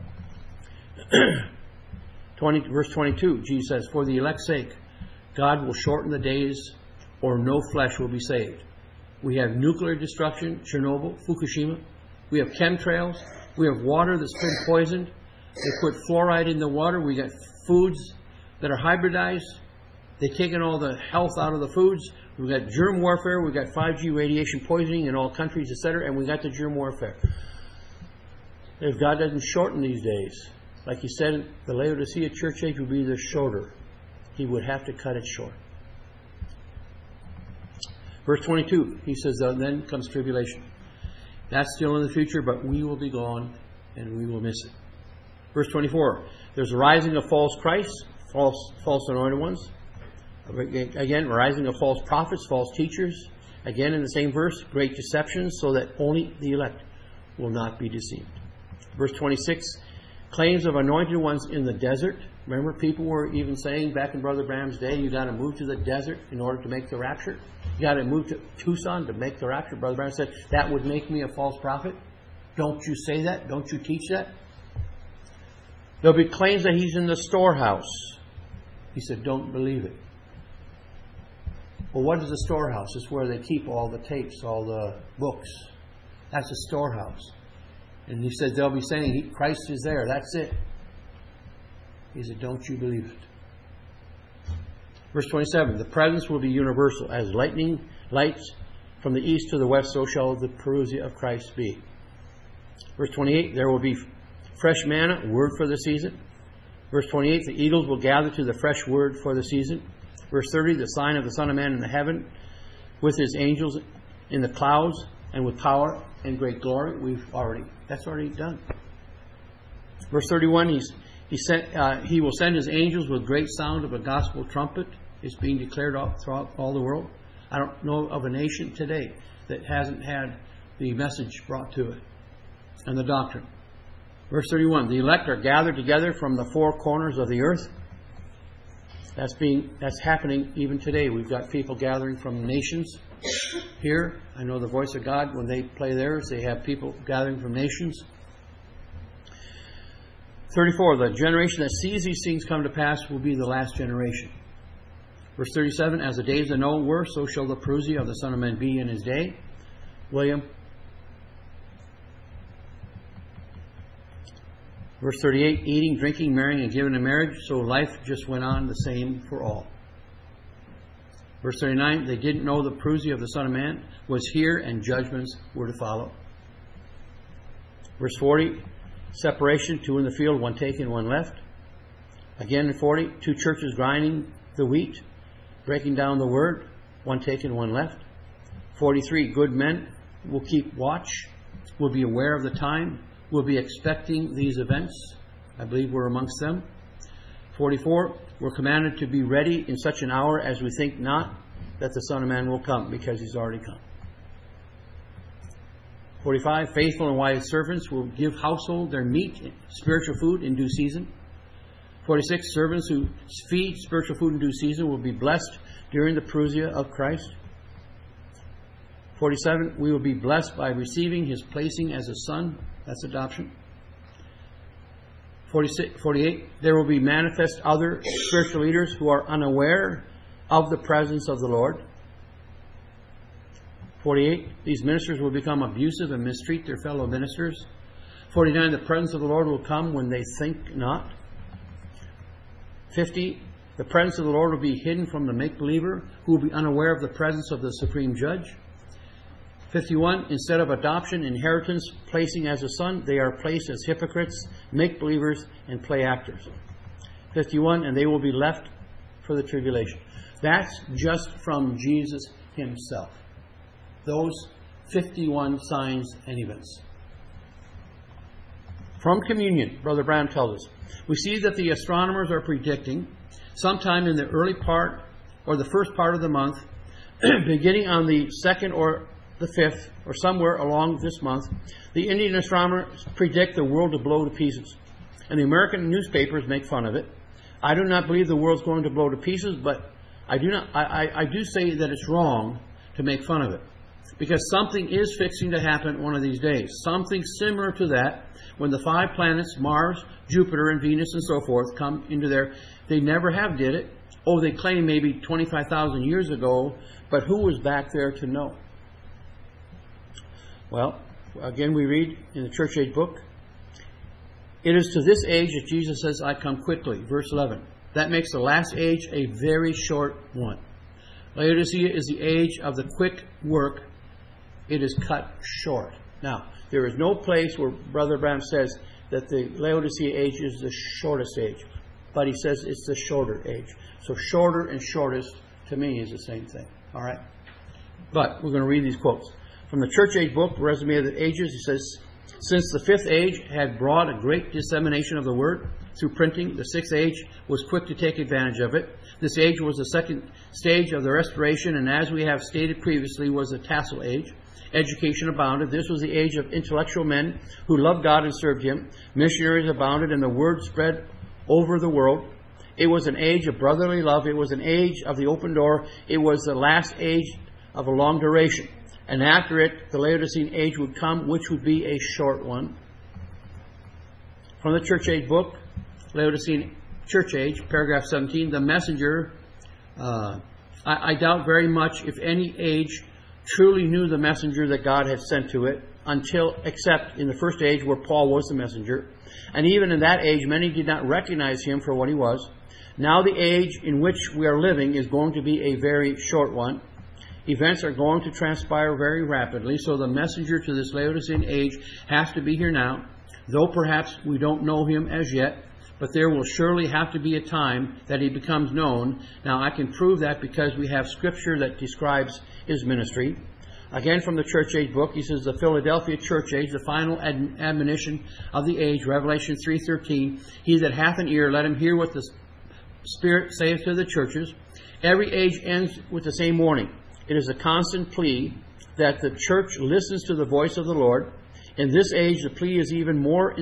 Verse 22, Jesus says, for the elect's sake, God will shorten the days, or no flesh will be saved. We have nuclear destruction, Chernobyl, Fukushima. We have chemtrails. We have water that's been poisoned. They put fluoride in the water. We got foods that are hybridized. They've taken all the health out of the foods. We've got germ warfare, we've got 5G radiation poisoning in all countries, etc., and we've got the germ warfare. If God doesn't shorten these days, like He said, the Laodicea church age would be the shorter. He would have to cut it short. Verse 22, He says, then comes tribulation. That's still in the future, but we will be gone and we will miss it. Verse 24, there's a rising of false Christs, false anointed ones. Again, rising of false prophets, false teachers. Again, in the same verse, great deceptions, so that only the elect will not be deceived. Verse 26, claims of anointed ones in the desert. Remember, people were even saying back in Brother Branham's day, you got to move to the desert in order to make the rapture. You got to move to Tucson to make the rapture. Brother Branham said, that would make me a false prophet. Don't you say that? Don't you teach that? There'll be claims that he's in the storehouse. He said, don't believe it. Well, what is the storehouse? It's where they keep all the tapes, all the books. That's a storehouse. And he said, they'll be saying, Christ is there. That's it. He said, don't you believe it? Verse 27, the presence will be universal. As lightning lights from the east to the west, so shall the parousia of Christ be. Verse 28, there will be fresh manna, word for the season. Verse 28, the eagles will gather to the fresh word for the season. Verse 30, the sign of the Son of Man in the heaven, with His angels in the clouds, and with power and great glory. That's already done. Verse 31, He will send His angels with great sound of a gospel trumpet. It's being declared throughout all the world. I don't know of a nation today that hasn't had the message brought to it and the doctrine. Verse 31, the elect are gathered together from the four corners of the earth. That's happening even today. We've got people gathering from nations here. I know the Voice of God, when they play theirs, they have people gathering from nations. 34, the generation that sees these things come to pass will be the last generation. Verse 37, as the days of Noah were, so shall the parousia of the Son of Man be in His day. William. Verse 38, eating, drinking, marrying, and giving in marriage, so life just went on the same for all. Verse 39, they didn't know the parousia of the Son of Man was here and judgments were to follow. Verse 40, separation, two in the field, one taken, one left. Again in 40, two churches grinding the wheat, breaking down the word, one taken, one left. 43, good men will keep watch, will be aware of the time, will be expecting these events. I believe we're amongst them. 44, we're commanded to be ready in such an hour as we think not that the Son of Man will come, because He's already come. 45, faithful and wise servants will give household their meat, spiritual food in due season. 46, servants who feed spiritual food in due season will be blessed during the parousia of Christ. 47, we will be blessed by receiving His placing as a son. That's adoption. 48, there will be manifest other spiritual leaders who are unaware of the presence of the Lord. 48, these ministers will become abusive and mistreat their fellow ministers. 49, the presence of the Lord will come when they think not. 50, the presence of the Lord will be hidden from the make-believer who will be unaware of the presence of the supreme judge. 51, instead of adoption, inheritance, placing as a son, they are placed as hypocrites, make-believers, and play actors. 51, and they will be left for the tribulation. That's just from Jesus Himself. Those 51 signs and events. From communion, Brother Branham tells us, we see that the astronomers are predicting sometime in the early part or the first part of the month, beginning on the 2nd or the 5th, or somewhere along this month, the Indian astronomers predict the world to blow to pieces. And the American newspapers make fun of it. I do not believe the world's going to blow to pieces, but I do say that it's wrong to make fun of it. Because something is fixing to happen one of these days. Something similar to that, when the 5 planets, Mars, Jupiter, and Venus, and so forth, come into their... They never have did it. Oh, they claim maybe 25,000 years ago, but who was back there to know? Well, again we read in the Church Age book, it is to this age that Jesus says, I come quickly. Verse 11. That makes the last age a very short one. Laodicea is the age of the quick work. It is cut short. Now, there is no place where Brother Branham says that the Laodicea age is the shortest age. But he says it's the shorter age. So shorter and shortest, to me, is the same thing. All right? But we're going to read these quotes. From the Church Age book, Resume of the Ages, he says, since the fifth age had brought a great dissemination of the word through printing, the sixth age was quick to take advantage of it. This age was the second stage of the Restoration, and as we have stated previously, was the tassel age. Education abounded. This was the age of intellectual men who loved God and served Him. Missionaries abounded, and the word spread over the world. It was an age of brotherly love. It was an age of the open door. It was the last age of a long duration. And after it, the Laodicean age would come, which would be a short one. From the Church Age book, Laodicean Church Age, paragraph 17, the messenger, I doubt very much if any age truly knew the messenger that God had sent to it, except in the first age where Paul was the messenger. And even in that age, many did not recognize him for what he was. Now the age in which we are living is going to be a very short one. Events are going to transpire very rapidly, so the messenger to this Laodicean age has to be here now, though perhaps we don't know him as yet, but there will surely have to be a time that he becomes known. Now I can prove that because we have scripture that describes his ministry. Again, from the Church Age book, he says, the Philadelphia Church Age, the final admonition of the age, Revelation 3:13, he that hath an ear, let him hear what the Spirit saith to the churches. Every age ends with the same warning. It is a constant plea that the church listens to the voice of the Lord. In this age, the plea is even more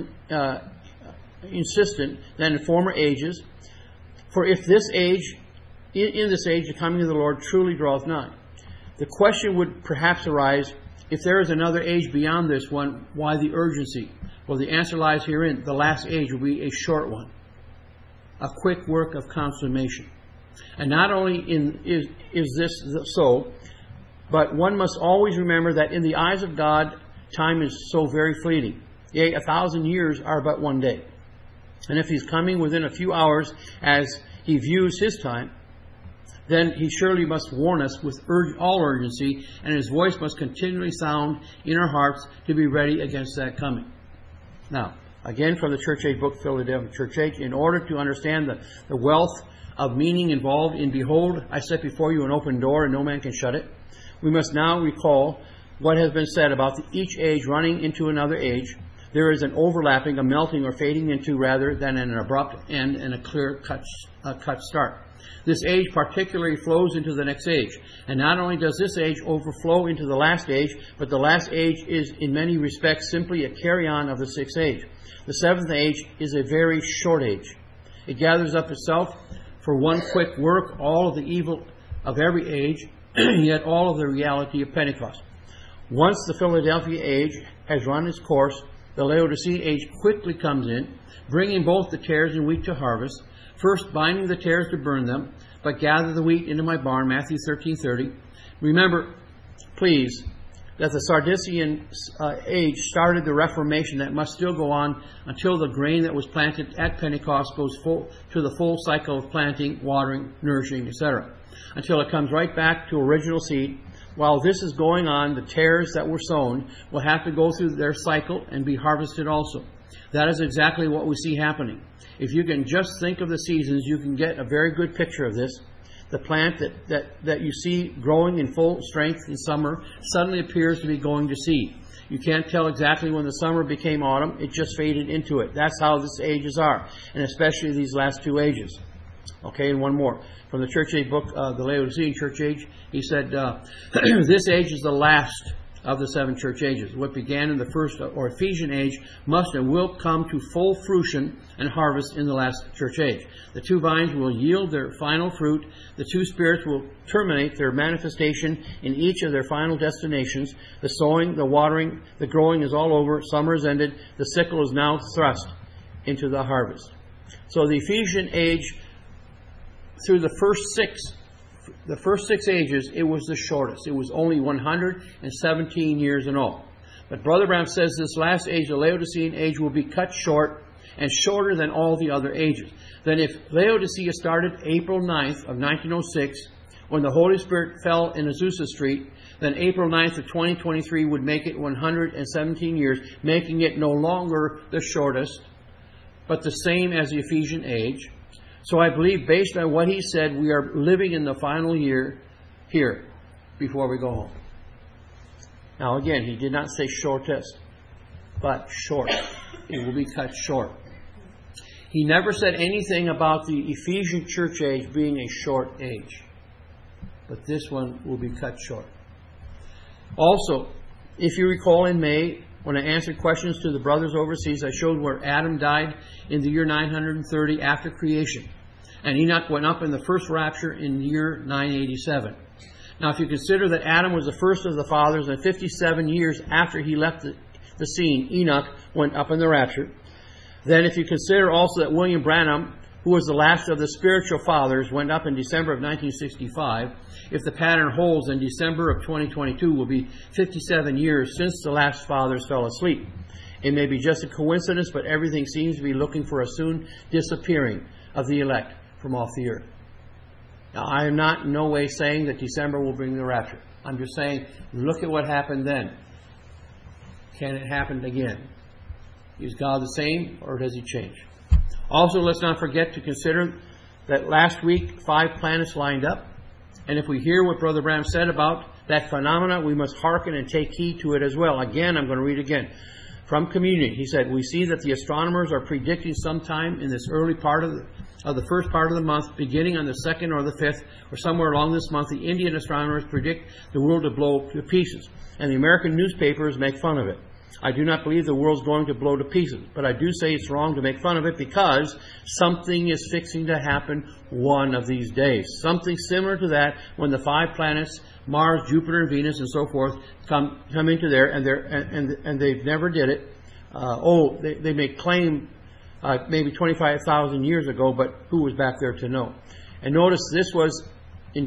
insistent than in former ages. For if this age, in this age, the coming of the Lord truly draweth nigh. The question would perhaps arise, if there is another age beyond this one, why the urgency? Well, the answer lies herein. The last age will be a short one. A quick work of consummation. And not only is this so, but one must always remember that in the eyes of God, time is so very fleeting. Yea, 1,000 years are but one day. And if He's coming within a few hours as He views His time, then He surely must warn us with all urgency, and His voice must continually sound in our hearts to be ready against that coming. Now, again from the Church Age book, Philadelphia Church Age, in order to understand the wealth of meaning involved in, behold, I set before you an open door, and no man can shut it, we must now recall what has been said about each age running into another age. There is an overlapping, a melting or fading into, rather than an abrupt end and a clear cut start. This age particularly flows into the next age. And not only does this age overflow into the last age, but the last age is in many respects simply a carry-on of the sixth age. The seventh age is a very short age. It gathers up itself for one quick work, all of the evil of every age, yet all of the reality of Pentecost. Once the Philadelphia age has run its course, the Laodicean age quickly comes in, bringing both the tares and wheat to harvest, first binding the tares to burn them, but gather the wheat into my barn, Matthew 13:30. Remember, please, that the Sardisian age started the Reformation that must still go on until the grain that was planted at Pentecost goes to the full cycle of planting, watering, nourishing, etc., until it comes right back to original seed. While this is going on, the tares that were sown will have to go through their cycle and be harvested also. That is exactly what we see happening. If you can just think of the seasons, you can get a very good picture of this. The plant that you see growing in full strength in summer suddenly appears to be going to seed. You can't tell exactly when the summer became autumn. It just faded into it. That's how these ages are, and especially these last two ages. Okay, and one more. From the Church Age book, the Laodicean Church Age, he said, this age is the last of the seven church ages. What began in the first or Ephesian age must and will come to full fruition and harvest in the last church age. The two vines will yield their final fruit. The two spirits will terminate their manifestation in each of their final destinations. The sowing, the watering, the growing is all over. Summer is ended. The sickle is now thrust into the harvest. So the Ephesian age, through the first six ages, it was the shortest. It was only 117 years in all. But Brother Branham says this last age, the Laodicean age, will be cut short and shorter than all the other ages. Then if Laodicea started April 9th of 1906, when the Holy Spirit fell in Azusa Street, then April 9th of 2023 would make it 117 years, making it no longer the shortest, but the same as the Ephesian age. So I believe, based on what he said, we are living in the final year here before we go home. Now again, he did not say shortest, but short. It will be cut short. He never said anything about the Ephesian church age being a short age. But this one will be cut short. Also, if you recall in May, when I answered questions to the brothers overseas, I showed where Adam died in the year 930 after creation. And Enoch went up in the first rapture in the year 987. Now, if you consider that Adam was the first of the fathers, and 57 years after he left the scene, Enoch went up in the rapture. Then if you consider also that William Branham, who was the last of the spiritual fathers, went up in December of 1965, if the pattern holds, in December of 2022 will be 57 years since the last fathers fell asleep. It may be just a coincidence, but everything seems to be looking for a soon disappearing of the elect from off the earth. Now, I am not in no way saying that December will bring the rapture. I'm just saying, look at what happened then. Can it happen again? Is God the same, or does He change? Also, let's not forget to consider that last week 5 planets lined up. And if we hear what Brother Branham said about that phenomena, we must hearken and take heed to it as well. Again, I'm going to read again. From Communion, he said, we see that the astronomers are predicting sometime in this early part of the first part of the month, beginning on the 2nd or the 5th, or somewhere along this month, the Indian astronomers predict the world to blow to pieces. And the American newspapers make fun of it. I do not believe the world's going to blow to pieces, but I do say it's wrong to make fun of it because something is fixing to happen one of these days. Something similar to that when the 5 planets, Mars, Jupiter, and Venus, and so forth, come into there, and they've never did it. They may claim maybe 25,000 years ago, but who was back there to know? And notice this was in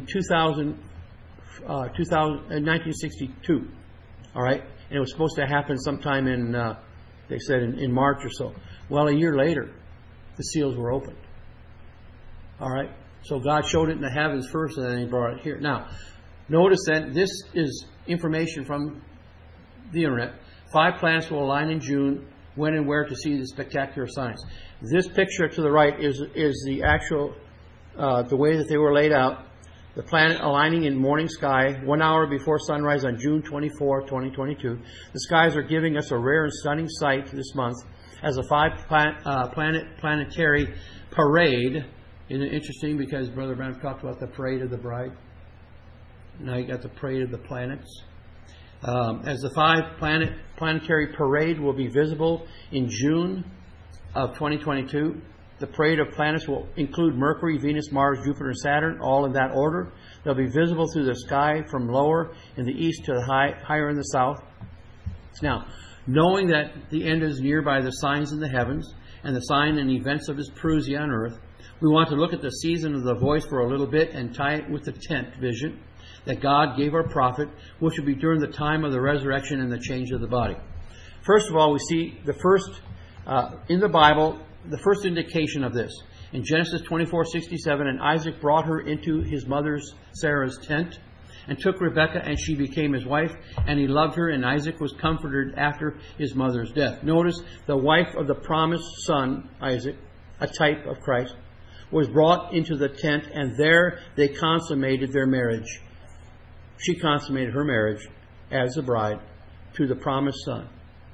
1962. All right? And it was supposed to happen sometime in, they said, in March or so. Well, a year later, the seals were opened. All right? So God showed it in the heavens first, and then He brought it here. Now, notice that this is information from the Internet. 5 planets will align in June. When and where to see the spectacular signs. This picture to the right is the actual, the way that they were laid out. The planet aligning in morning sky 1 hour before sunrise on June 24, 2022. The skies are giving us a rare and stunning sight this month as a 5-planetary parade. Isn't it interesting because Brother Branham talked about the parade of the bride? Now you got the parade of the planets. As the 5-planetary parade will be visible in June of 2022. The parade of planets will include Mercury, Venus, Mars, Jupiter, and Saturn, all in that order. They'll be visible through the sky from lower in the east to the higher in the south. Now, knowing that the end is near by the signs in the heavens and the sign and events of His parousia on earth, we want to look at the season of the voice for a little bit and tie it with the tent vision that God gave our prophet, which will be during the time of the resurrection and the change of the body. First of all, we see the first, in the Bible, the first indication of this. In Genesis 24:67, and Isaac brought her into his mother's Sarah's tent, and took Rebekah, and she became his wife, and he loved her, and Isaac was comforted after his mother's death. Notice, the wife of the promised son, Isaac, a type of Christ, was brought into the tent, and there they consummated their marriage. She consummated her marriage as the bride to the promised son,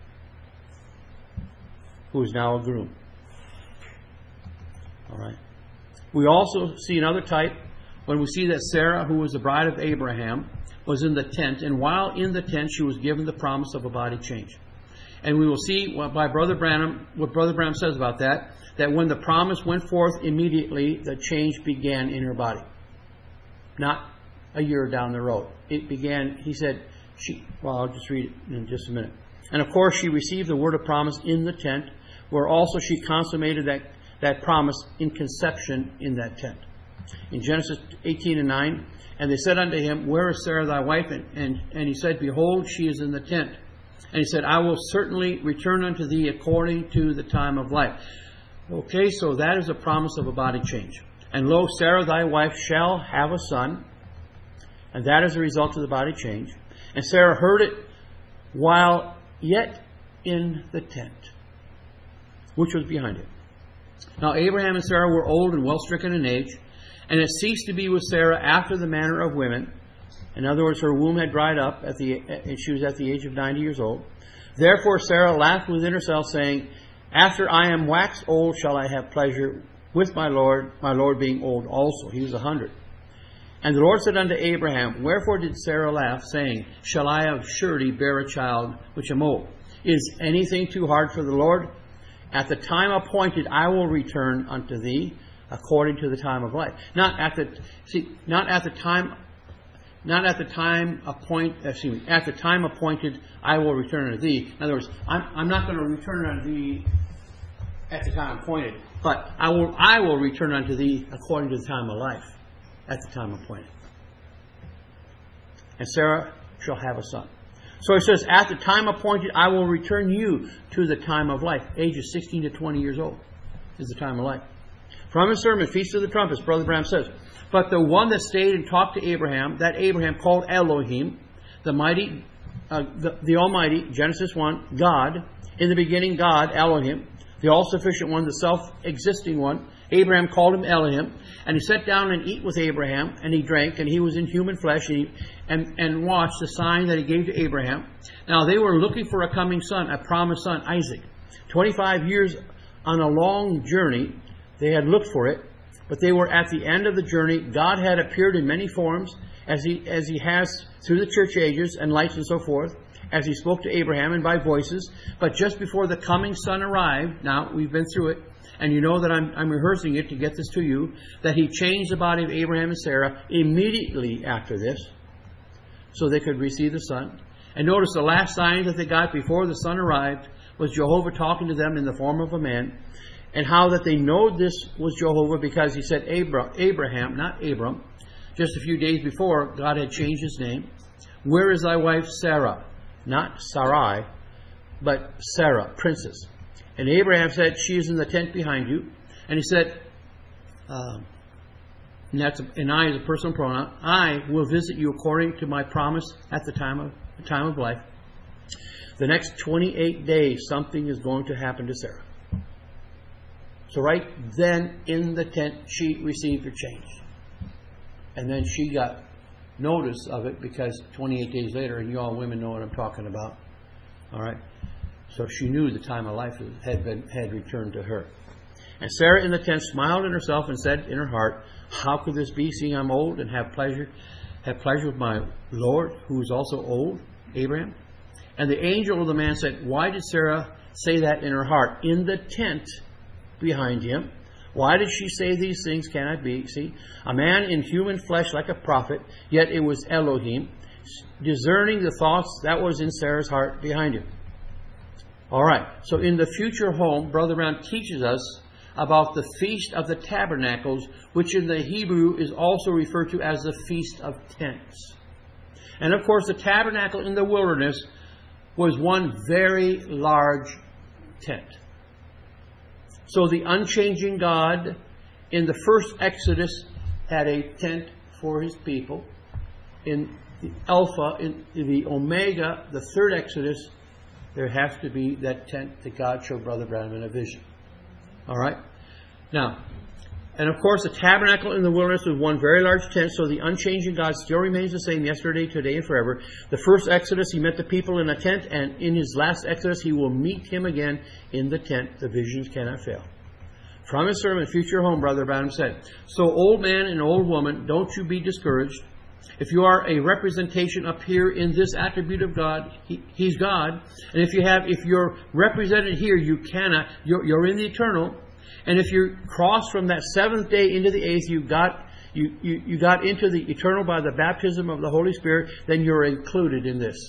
who is now a groom. All right. We also see another type when we see that Sarah, who was the bride of Abraham, was in the tent, and while in the tent, she was given the promise of a body change. And we will see by Brother Branham, what Brother Branham says about that when the promise went forth immediately, the change began in her body. Not a year down the road. It began, he said, I'll just read it in just a minute. And of course, she received the word of promise in the tent, where also she consummated that promise in conception in that tent. In Genesis 18:9, and they said unto him, where is Sarah thy wife? And he said, behold, she is in the tent. And he said, I will certainly return unto thee according to the time of life. Okay, so that is a promise of a body change. And lo, Sarah thy wife shall have a son, And that is the result of the body change. And Sarah heard it while yet in the tent, which was behind it. Now Abraham and Sarah were old and well stricken in age, and it ceased to be with Sarah after the manner of women. In other words, her womb had dried up, and she was at the age of 90 years old. Therefore Sarah laughed within herself, saying, After I am waxed old shall I have pleasure with my Lord being old also. He was 100. And the Lord said unto Abraham, Wherefore did Sarah laugh, saying, Shall I of surety bear a child which am old? Is anything too hard for the Lord? At the time appointed I will return unto thee according to the time of life. At the time appointed I will return unto thee. In other words, I'm not going to return unto thee at the time appointed, but I will return unto thee according to the time of life, at the time appointed. And Sarah shall have a son. So it says, at the time appointed, I will return you to the time of life. Ages 16 to 20 years old is the time of life. From his sermon, Feast of the Trumpets, Brother Branham says, But the one that stayed and talked to Abraham, that Abraham called Elohim, the mighty, the Almighty, Genesis 1, God, in the beginning God, Elohim, the all-sufficient one, the self-existing one. Abraham called him Elohim, and he sat down and ate with Abraham, and he drank, and he was in human flesh, and watched the sign that he gave to Abraham. Now they were looking for a coming son, a promised son, Isaac. 25 years on a long journey, they had looked for it, but they were at the end of the journey. God had appeared in many forms, as he has through the church ages and lights and so forth, as he spoke to Abraham and by voices. But just before the coming son arrived, now we've been through it, and you know that I'm rehearsing it to get this to you, that he changed the body of Abraham and Sarah immediately after this, so they could receive the son. And notice the last sign that they got before the son arrived was Jehovah talking to them in the form of a man, and how that they know this was Jehovah, because he said Abraham, not Abram. Just a few days before, God had changed his name. Where is thy wife Sarah? Not Sarai, but Sarah, princess. And Abraham said, She is in the tent behind you. And he said, and I is a personal pronoun, I will visit you according to my promise at the time of life. The next 28 days, something is going to happen to Sarah. So right then in the tent, she received her change. And then she got notice of it, because 28 days later, and you all women know what I'm talking about. All right. So she knew the time of life had returned to her. And Sarah in the tent smiled in herself and said in her heart, How could this be, seeing I'm old, and have pleasure with my Lord, who is also old, Abraham? And the angel of the man said, Why did Sarah say that in her heart, in the tent behind him? Why did she say these things cannot be? See, a man in human flesh like a prophet, yet it was Elohim, discerning the thoughts that was in Sarah's heart behind him. All right, so in the future home, Brother Brown teaches us about the Feast of the Tabernacles, which in the Hebrew is also referred to as the Feast of Tents. And of course, the tabernacle in the wilderness was one very large tent. So the unchanging God in the first Exodus had a tent for his people. In the Alpha, in the Omega, the third Exodus, there has to be that tent that God showed Brother Branham in a vision. All right? Now, and of course, the tabernacle in the wilderness was one very large tent, so the unchanging God still remains the same yesterday, today, and forever. The first Exodus, he met the people in a tent, and in his last Exodus, he will meet him again in the tent. The visions cannot fail. From his sermon, Future Home, Brother Branham said, So old man and old woman, don't you be discouraged. If you are a representation up here in this attribute of God, He's God. And if you're represented here, you're in the eternal. And if you cross from that seventh day into the eighth, you got into the eternal by the baptism of the Holy Spirit, then you're included in this.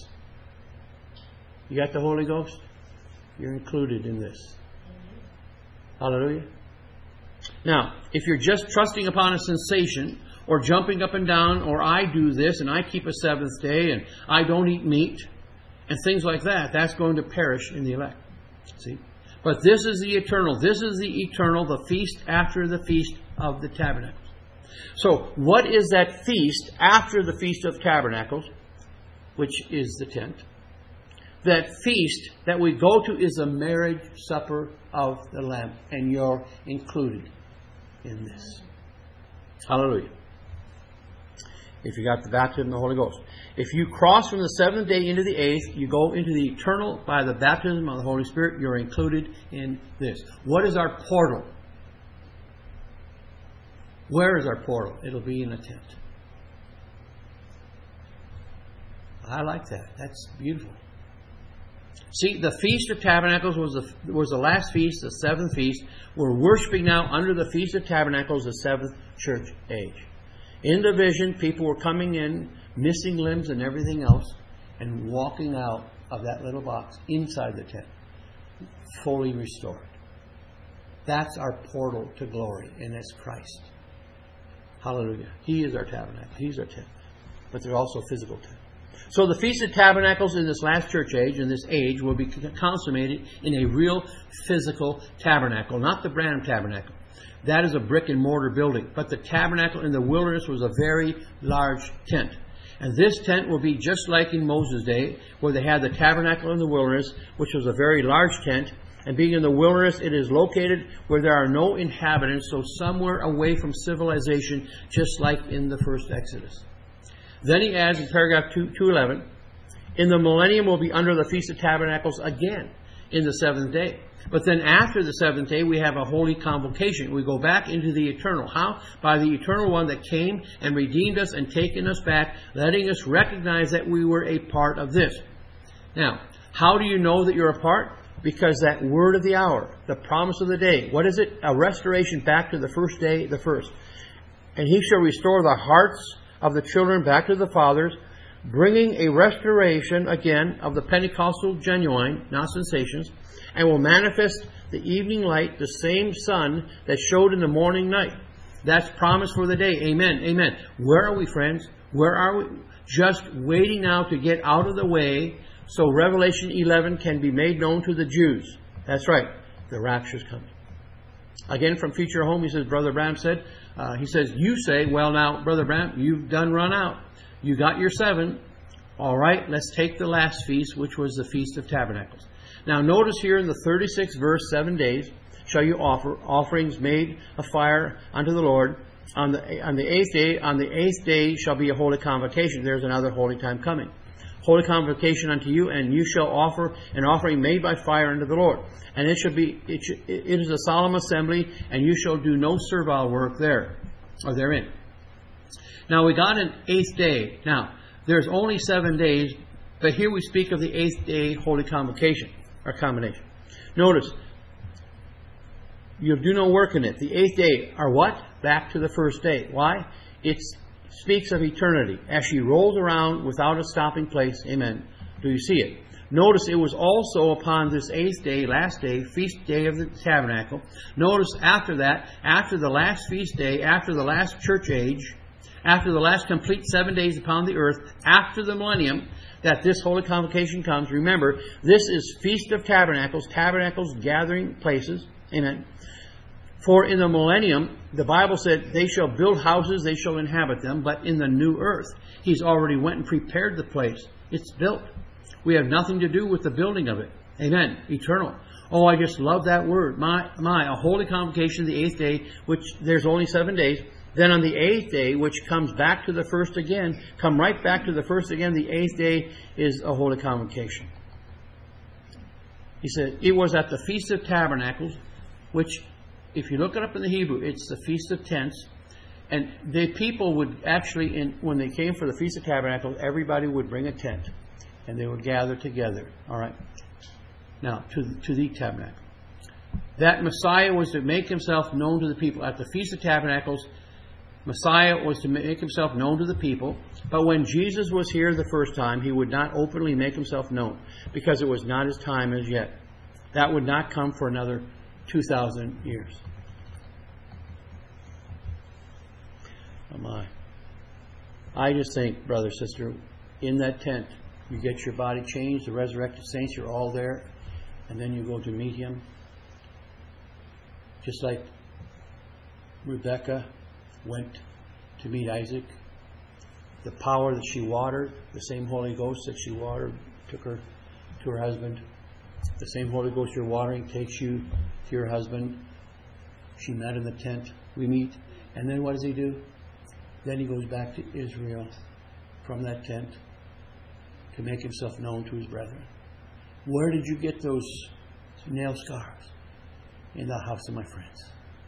You got the Holy Ghost? You're included in this. Hallelujah. Now, if you're just trusting upon a sensation, or jumping up and down, or I do this, and I keep a seventh day, and I don't eat meat, and things like that, that's going to perish in the elect. See? But this is the eternal. This is the eternal, the feast after the Feast of the Tabernacles. So, what is that feast after the Feast of Tabernacles, which is the tent? That feast that we go to is the marriage supper of the Lamb, and you're included in this. Hallelujah. If you got the baptism of the Holy Ghost. If you cross from the 7th day into the 8th, you go into the eternal by the baptism of the Holy Spirit. You're included in this. What is our portal? Where is our portal? It'll be in a tent. I like that. That's beautiful. See, the Feast of Tabernacles was the last feast, the 7th feast. We're worshiping now under the Feast of Tabernacles, the 7th church age. In the vision, people were coming in, missing limbs and everything else, and walking out of that little box inside the tent, fully restored. That's our portal to glory, and that's Christ. Hallelujah. He is our tabernacle. He's our tent. But there's also a physical tent. So the Feast of Tabernacles in this last church age, in this age, will be consummated in a real physical tabernacle, not the Branham tabernacle. That is a brick and mortar building. But the tabernacle in the wilderness was a very large tent. And this tent will be just like in Moses' day, where they had the tabernacle in the wilderness, which was a very large tent. And being in the wilderness, it is located where there are no inhabitants, so somewhere away from civilization, just like in the first Exodus. Then he adds in paragraph 211, in the millennium will be under the Feast of Tabernacles again in the 7th day. But then after the 7th day, we have a holy convocation. We go back into the eternal. How? By the eternal one that came and redeemed us and taken us back, letting us recognize that we were a part of this. Now, how do you know that you're a part? Because that word of the hour, the promise of the day, what is it? A restoration back to the first day, the first. And he shall restore the hearts of the children back to the fathers, bringing a restoration again of the Pentecostal genuine, not sensations, and will manifest the evening light, the same sun that showed in the morning night. That's promise for the day. Amen. Amen. Where are we, friends? Where are we? Just waiting now to get out of the way so Revelation 11 can be made known to the Jews. That's right. The rapture's coming. Again, from Future Home, he says, Brother Branham said, he says, you say, well now, Brother Branham, you've done run out. You got your 7. All right, let's take the last feast, which was the Feast of Tabernacles. Now notice here in the 36th verse, 7 days shall you offer offerings made of fire unto the Lord. On the 8th day shall be a holy convocation. There's another holy time coming. Holy convocation unto you, and you shall offer an offering made by fire unto the Lord. And it is a solemn assembly, and you shall do no servile work there, or therein. Now we got an 8th day. Now, there's only 7 days, but here we speak of the 8th day holy convocation, or combination. Notice, you'll do no work in it. The 8th day are what? Back to the first day. Why? It speaks of eternity. As she rolls around without a stopping place. Amen. Do you see it? Notice it was also upon this 8th day, last day, feast day of the tabernacle. Notice after that, after the last feast day, after the last church age, after the last complete 7 days upon the earth, after the millennium, that this holy convocation comes. Remember, this is Feast of Tabernacles, tabernacles gathering places. Amen. For in the millennium, the Bible said, they shall build houses, they shall inhabit them, but in the new earth. He's already went and prepared the place. It's built. We have nothing to do with the building of it. Amen. Eternal. Oh, I just love that word. A holy convocation, the 8th day, which there's only 7 days. Then on the 8th day, which comes back to the first again, come right back to the first again, the 8th day is a holy convocation. He said, it was at the Feast of Tabernacles, which, if you look it up in the Hebrew, it's the Feast of Tents. And the people would actually, when they came for the Feast of Tabernacles, everybody would bring a tent. And they would gather together. All right. Now, to the tabernacle. That Messiah was to make himself known to the people. At the Feast of Tabernacles, Messiah was to make himself known to the people. But when Jesus was here the first time, he would not openly make himself known, because it was not his time as yet. That would not come for another 2,000 years. Oh my. I just think, brother, sister, in that tent, you get your body changed, the resurrected saints, you're all there, and then you go to meet him. Just like Rebecca went to meet Isaac. The power that she watered, the same Holy Ghost that she watered, took her to her husband. The same Holy Ghost you're watering takes you to your husband. She met in the tent. We meet. And then what does he do? Then he goes back to Israel from that tent to make himself known to his brethren. Where did you get those nail scars? In the house of my friends.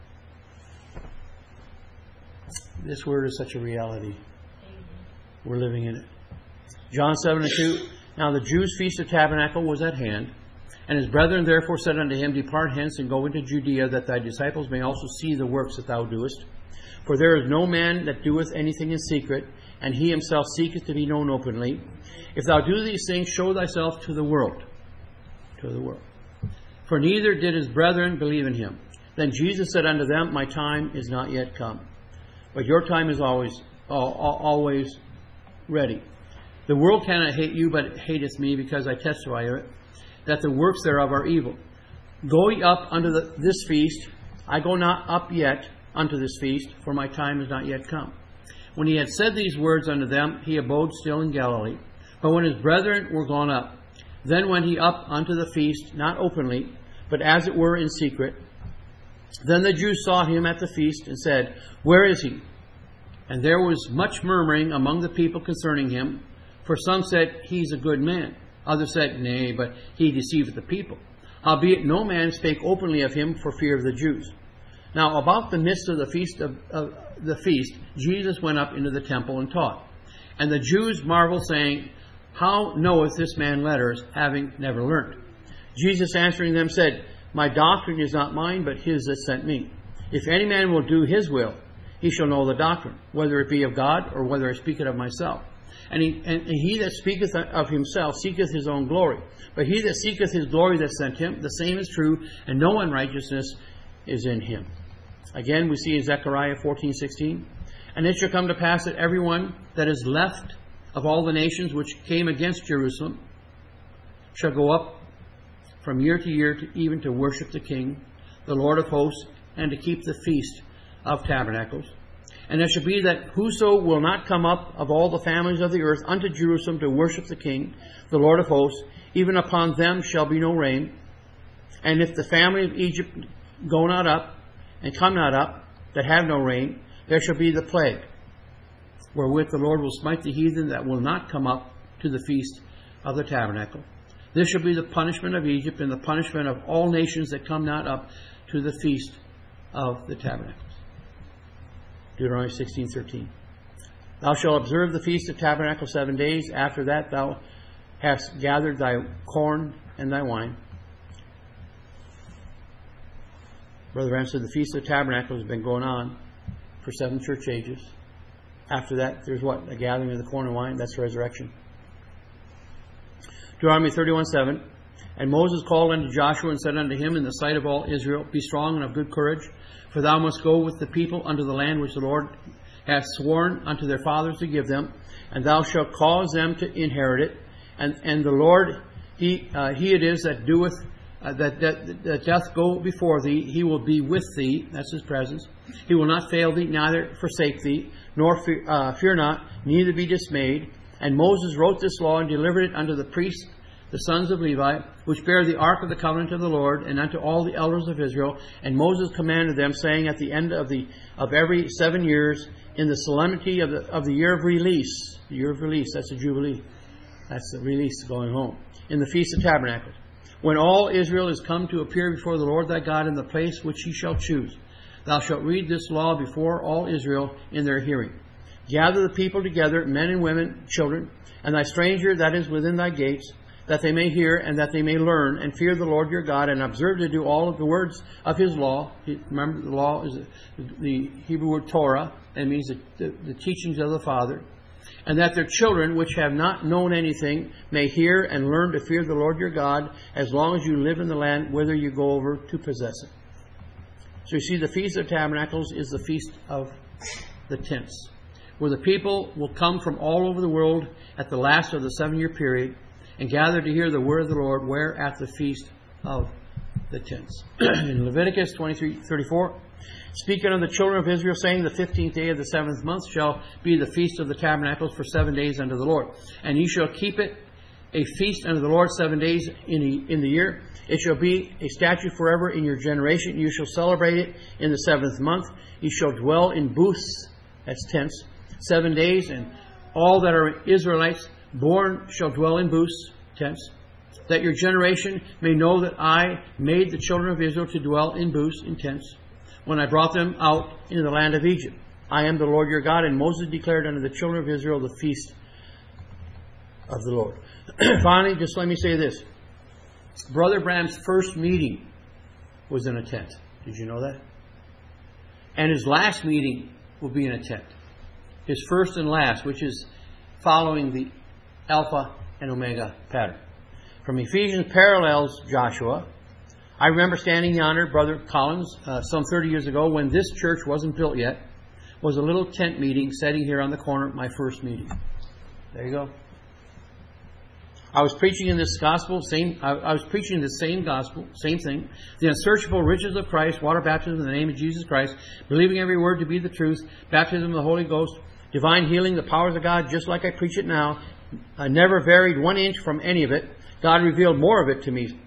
This word is such a reality. We're living in it. John 7:2. Now the Jews' feast of tabernacle was at hand, and his brethren therefore said unto him, Depart hence and go into Judea, that thy disciples may also see the works that thou doest. For there is no man that doeth anything in secret, and he himself seeketh to be known openly. If thou do these things, show thyself to the world. To the world. For neither did his brethren believe in him. Then Jesus said unto them, My time is not yet come, but your time is always ready. The world cannot hate you, but it hateth me, because I testify of it, that the works thereof are evil. Go ye up unto this feast. I go not up yet unto this feast, for my time is not yet come. When he had said these words unto them, he abode still in Galilee. But when his brethren were gone up, then went he up unto the feast, not openly, but as it were in secret. Then the Jews saw him at the feast, and said, Where is he? And there was much murmuring among the people concerning him. For some said, He is a good man. Others said, Nay, but he deceiveth the people. Howbeit no man spake openly of him for fear of the Jews. Now about the midst of the feast, Jesus went up into the temple and taught. And the Jews marveled, saying, How knoweth this man letters, having never learnt? Jesus answering them said, My doctrine is not mine, but his that sent me. If any man will do his will, he shall know the doctrine, whether it be of God, or whether I speak it of myself. And he that speaketh of himself seeketh his own glory. But he that seeketh his glory that sent him, the same is true, and no unrighteousness is in him. Again, we see in Zechariah 14:16, And it shall come to pass that everyone that is left of all the nations which came against Jerusalem shall go up from year to year, even to worship the King, the Lord of hosts, and to keep the feast of tabernacles. And it shall be that whoso will not come up of all the families of the earth unto Jerusalem to worship the King, the Lord of hosts, even upon them shall be no rain. And if the family of Egypt go not up, and come not up, that have no rain, there shall be the plague, wherewith the Lord will smite the heathen that will not come up to the feast of the tabernacle. This shall be the punishment of Egypt, and the punishment of all nations that come not up to the feast of the tabernacles. Deuteronomy 16:13. Thou shalt observe the feast of tabernacle 7 days. After that thou hast gathered thy corn and thy wine. Brother Branham said the Feast of Tabernacles has been going on for 7 church ages. After that, there's what? A gathering of the corn and wine. That's resurrection. Deuteronomy 31:7. And Moses called unto Joshua and said unto him in the sight of all Israel, Be strong and of good courage, for thou must go with the people unto the land which the Lord hath sworn unto their fathers to give them, and thou shalt cause them to inherit it. And the Lord, He it is that doeth that doth go before thee. He will be with thee. That's His presence. He will not fail thee, neither forsake thee, nor fear not, neither be dismayed. And Moses wrote this law and delivered it unto the priests, the sons of Levi, which bear the ark of the covenant of the Lord, and unto all the elders of Israel. And Moses commanded them, saying, at the end of every 7 years, in the solemnity of the year of release, the year of release, that's the Jubilee, that's the release going home, in the Feast of Tabernacles, when all Israel is come to appear before the Lord thy God in the place which He shall choose, thou shalt read this law before all Israel in their hearing. Gather the people together, men and women, children, and thy stranger that is within thy gates, that they may hear and that they may learn and fear the Lord your God, and observe to do all of the words of His law. Remember, the law is the Hebrew word Torah, and means the teachings of the Father. And that their children, which have not known anything, may hear and learn to fear the Lord your God, as long as you live in the land whither you go over to possess it. So you see, the Feast of Tabernacles is the Feast of the Tents, where the people will come from all over the world at the last of the 7-year period and gather to hear the word of the Lord, where at the Feast of the tents. In Leviticus 23:34, speak unto the children of Israel, saying, the 15th day of the 7th month shall be the feast of the tabernacles for 7 days unto the Lord. And ye shall keep it a feast unto the Lord 7 days in the year. It shall be a statute forever in your generation. You shall celebrate it in the 7th month. You shall dwell in booths, that's tents, 7 days, and all that are Israelites born shall dwell in booths, tents, that your generation may know that I made the children of Israel to dwell in booths, in tents, when I brought them out into the land of Egypt. I am the Lord your God. And Moses declared unto the children of Israel the feast of the Lord. Finally, just let me say this. Brother Branham's first meeting was in a tent. Did you know that? And his last meeting will be in a tent. His first and last, which is following the Alpha and Omega pattern. From Ephesians parallels Joshua. I remember standing yonder, Brother Collins, some 30 years ago, when this church wasn't built yet, was a little tent meeting sitting here on the corner, my first meeting. There you go. I was preaching in this gospel, I was preaching the same gospel, same thing. The unsearchable riches of Christ, water baptism in the name of Jesus Christ, believing every word to be the truth, baptism of the Holy Ghost, divine healing, the powers of God, just like I preach it now. I never varied 1 inch from any of it. God revealed more of it to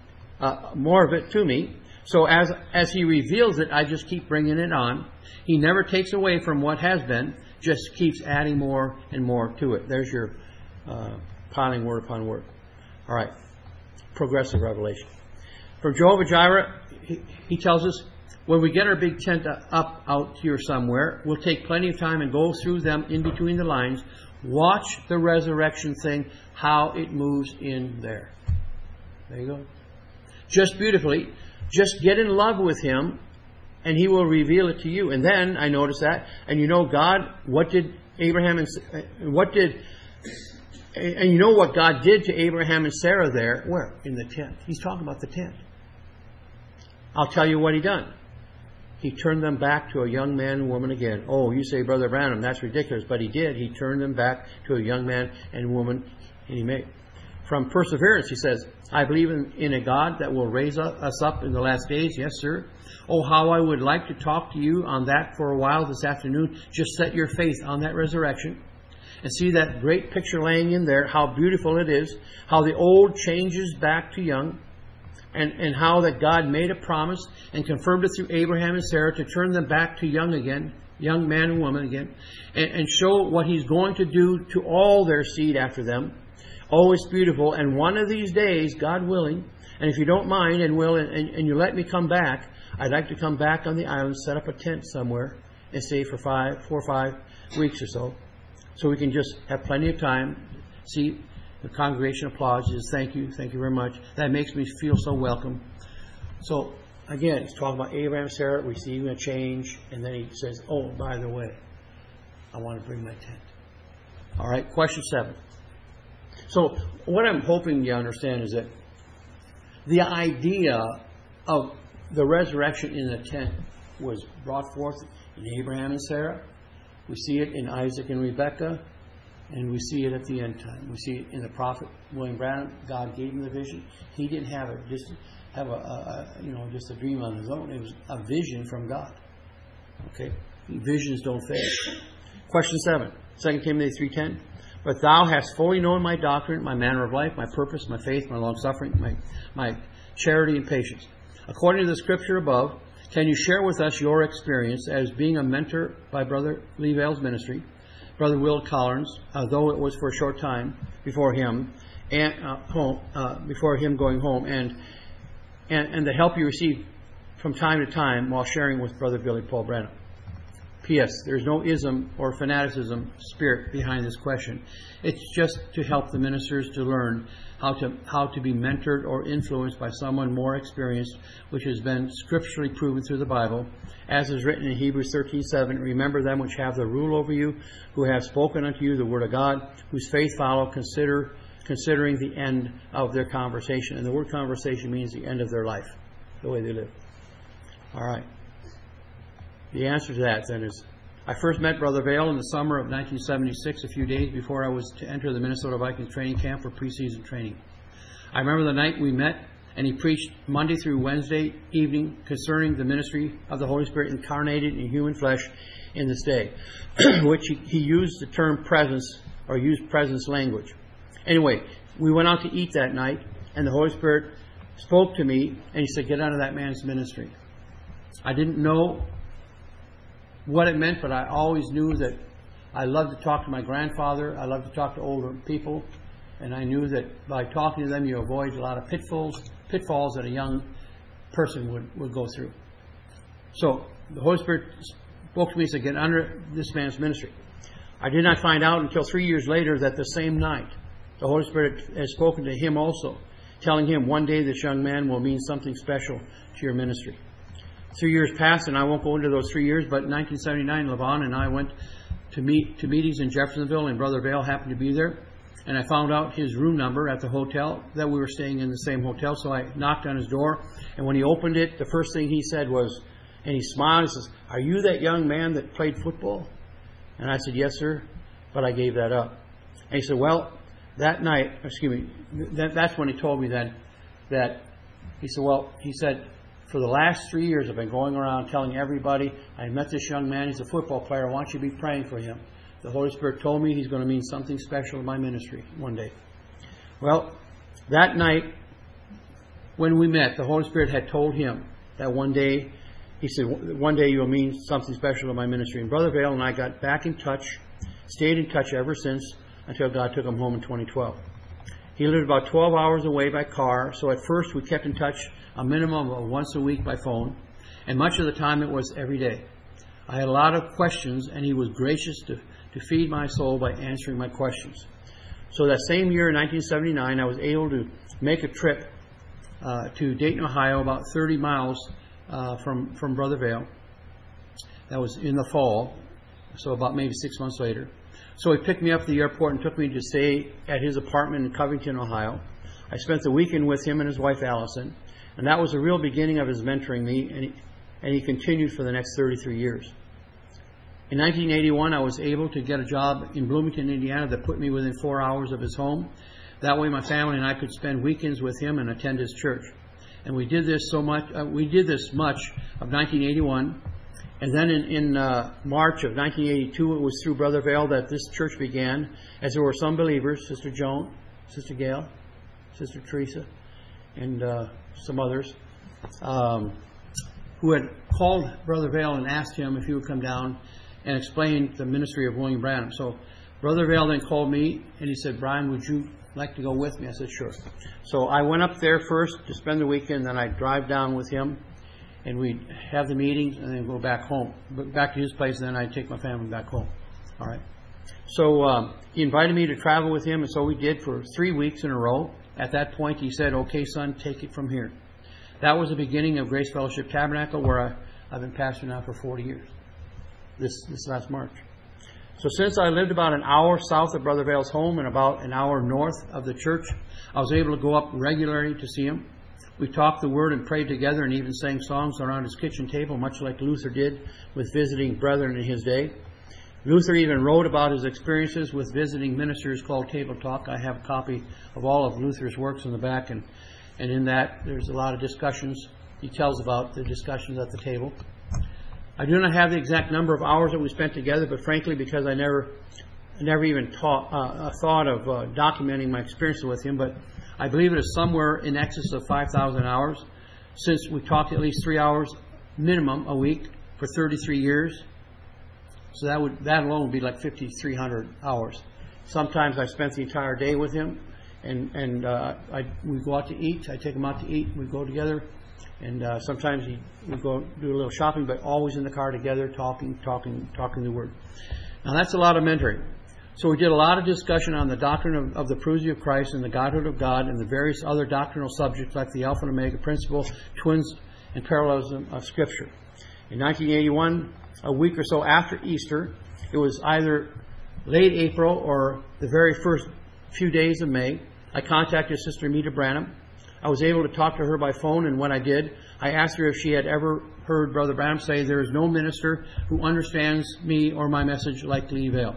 me. So as He reveals it, I just keep bringing it on. He never takes away from what has been, just keeps adding more and more to it. There's your piling word upon word. All right. Progressive revelation. For Jehovah Jireh, he tells us, when we get our big tent up out here somewhere, we'll take plenty of time and go through them in between the lines. Watch the resurrection thing, how it moves in there. There you go. Just beautifully. Just get in love with Him, and He will reveal it to you. And then, I noticed that, and you know God, and you know what God did to Abraham and Sarah there? Where? In the tent. He's talking about the tent. I'll tell you what He done. He turned them back to a young man and woman again. Oh, you say, Brother Branham, that's ridiculous. But He did. He turned them back to a young man and woman, and He made. From Perseverance, he says, I believe in a God that will raise us up in the last days. Yes, sir. Oh, how I would like to talk to you on that for a while this afternoon. Just set your faith on that resurrection. And see that great picture laying in there, how beautiful it is, how the old changes back to young, and how that God made a promise and confirmed it through Abraham and Sarah to turn them back to young again, young man and woman again, and show what He's going to do to all their seed after them. Oh, it's beautiful. And one of these days, God willing, and if you don't mind and will, and you let me come back, I'd like to come back on the island, set up a tent somewhere, and stay for 4 or 5 weeks or so. So we can just have plenty of time. See, the congregation applauds. Says, thank you very much. That makes me feel so welcome. So, again, he's talking about Abraham and Sarah receiving a change. And then he says, oh, by the way, I want to bring my tent. All right, question 7. So, what I'm hoping you understand is that the idea of the resurrection in the tent was brought forth in Abraham and Sarah. We see it in Isaac and Rebekah, and we see it at the end time. We see it in the prophet William Branham. God gave him the vision. He didn't have it just have just a dream on his own. It was a vision from God. Okay, visions don't fail. Question 7, 2 Timothy 3:10. But thou hast fully known my doctrine, my manner of life, my purpose, my faith, my long suffering, my charity and patience. According to the scripture above, can you share with us your experience as being a mentor by Brother Lee Vale's ministry, Brother Will Collins, though it was for a short time before him, and before him going home, and the help you received from time to time while sharing with Brother Billy Paul Branham? P.S. There's no ism or fanaticism spirit behind this question. It's just to help the ministers to learn how to be mentored or influenced by someone more experienced, which has been scripturally proven through the Bible, as is written in Hebrews 13:7. Remember them which have the rule over you, who have spoken unto you the word of God, whose faith follow, considering the end of their conversation. And the word conversation means the end of their life, the way they live. All right. The answer to that then is, I first met Brother Vale in the summer of 1976, a few days before I was to enter the Minnesota Vikings training camp for preseason training. I remember the night we met and he preached Monday through Wednesday evening concerning the ministry of the Holy Spirit incarnated in human flesh in this day, which he used the term presence, or used presence language. Anyway, we went out to eat that night, and the Holy Spirit spoke to me, and he said, get out of that man's ministry. I didn't know what it meant, but I always knew that I loved to talk to my grandfather. I loved to talk to older people. And I knew that by talking to them, you avoid a lot of pitfalls that a young person would go through. So the Holy Spirit spoke to me and said, get under this man's ministry. I did not find out until 3 years later that the same night, the Holy Spirit has spoken to him also, telling him one day this young man will mean something special to your ministry. 3 years passed, and I won't go into those 3 years, but in 1979, Levon and I went to meetings in Jeffersonville, and Brother Vale happened to be there. And I found out his room number at the hotel, that we were staying in the same hotel. So I knocked on his door, and when he opened it, the first thing he said was, and he smiled, he says, are you that young man that played football? And I said, yes, sir, but I gave that up. And he said, well, that night, that's when he told me then that, he said, for the last 3 years I've been going around telling everybody, I met this young man, he's a football player, I want you to be praying for him. The Holy Spirit told me he's going to mean something special to my ministry one day. Well, that night when we met, the Holy Spirit had told him that one day, he said, one day you'll mean something special to my ministry. And Brother Vale and I got back in touch, stayed in touch ever since, until God took him home in 2012. He lived about 12 hours away by car, so at first we kept in touch a minimum of once a week by phone, and much of the time it was every day. I had a lot of questions, and he was gracious to feed my soul by answering my questions. So that same year in 1979, I was able to make a trip to Dayton, Ohio, about 30 miles from Brother Vale. That was in the fall, so about maybe 6 months later. So he picked me up at the airport and took me to stay at his apartment in Covington, Ohio. I spent the weekend with him and his wife, Allison, and that was the real beginning of his mentoring me, and he continued for the next 33 years. In 1981, I was able to get a job in Bloomington, Indiana that put me within 4 hours of his home. That way my family and I could spend weekends with him and attend his church. And we did this much of 1981. And then in March of 1982, it was through Brother Vale that this church began, as there were some believers, Sister Joan, Sister Gail, Sister Teresa, and some others, who had called Brother Vale and asked him if he would come down and explain the ministry of William Branham. So Brother Vale then called me, and he said, Brian, would you like to go with me? I said, sure. So I went up there first to spend the weekend, then I'd drive down with him, and we'd have the meetings, and then go back home, back to his place, and then I'd take my family back home. All right. So he invited me to travel with him, and so we did for 3 weeks in a row. At that point, he said, okay, son, take it from here. That was the beginning of Grace Fellowship Tabernacle, where I've been pastor now for 40 years, this last March. So since I lived about an hour south of Brother Vale's home and about an hour north of the church, I was able to go up regularly to see him. We talked the Word and prayed together and even sang songs around his kitchen table, much like Luther did with visiting brethren in his day. Luther even wrote about his experiences with visiting ministers called Table Talk. I have a copy of all of Luther's works in the back, and in that there's a lot of discussions. He tells about the discussions at the table. I do not have the exact number of hours that we spent together, but frankly, because I never even thought of documenting my experiences with him, but I believe it is somewhere in excess of 5,000 hours, since we talked at least 3 hours minimum a week for 33 years. So that alone would be like 5,300 hours. Sometimes I spent the entire day with him, and we go out to eat. I take him out to eat. We go together, and sometimes we go do a little shopping, but always in the car together, talking the Word. Now that's a lot of mentoring. So we did a lot of discussion on the doctrine of the parousia of Christ and the Godhood of God and the various other doctrinal subjects like the Alpha and Omega principle, twins, and parallelism of Scripture. In 1981, a week or so after Easter, it was either late April or the very first few days of May, I contacted Sister Meta Branham. I was able to talk to her by phone, and when I did, I asked her if she had ever heard Brother Branham say, there is no minister who understands me or my message like Lee Vale.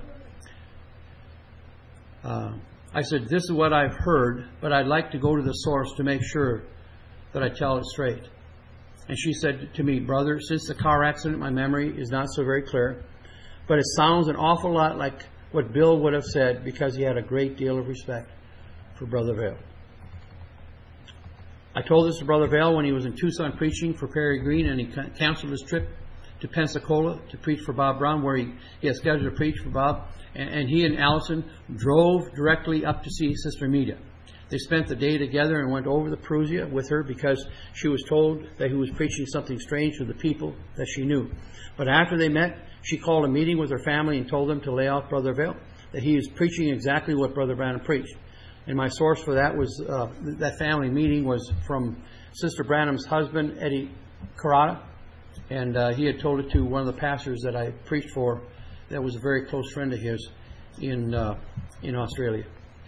I said, this is what I've heard, but I'd like to go to the source to make sure that I tell it straight. And she said to me, "Brother, since the car accident, my memory is not so very clear, but it sounds an awful lot like what Bill would have said because he had a great deal of respect for Brother Vail." I told this to Brother Vail when he was in Tucson preaching for Perry Green, and he canceled his trip to Pensacola to preach for Bob Brown, where he had scheduled to preach for Bob. And he and Allison drove directly up to see Sister Media. They spent the day together and went over the Perusia with her because she was told that he was preaching something strange to the people that she knew. But after they met, she called a meeting with her family and told them to lay off Brother Vail, that he is preaching exactly what Brother Branham preached. And my source for that was that family meeting was from Sister Branham's husband, Eddie Carrata, and he had told it to one of the pastors that I preached for that was a very close friend of his in Australia.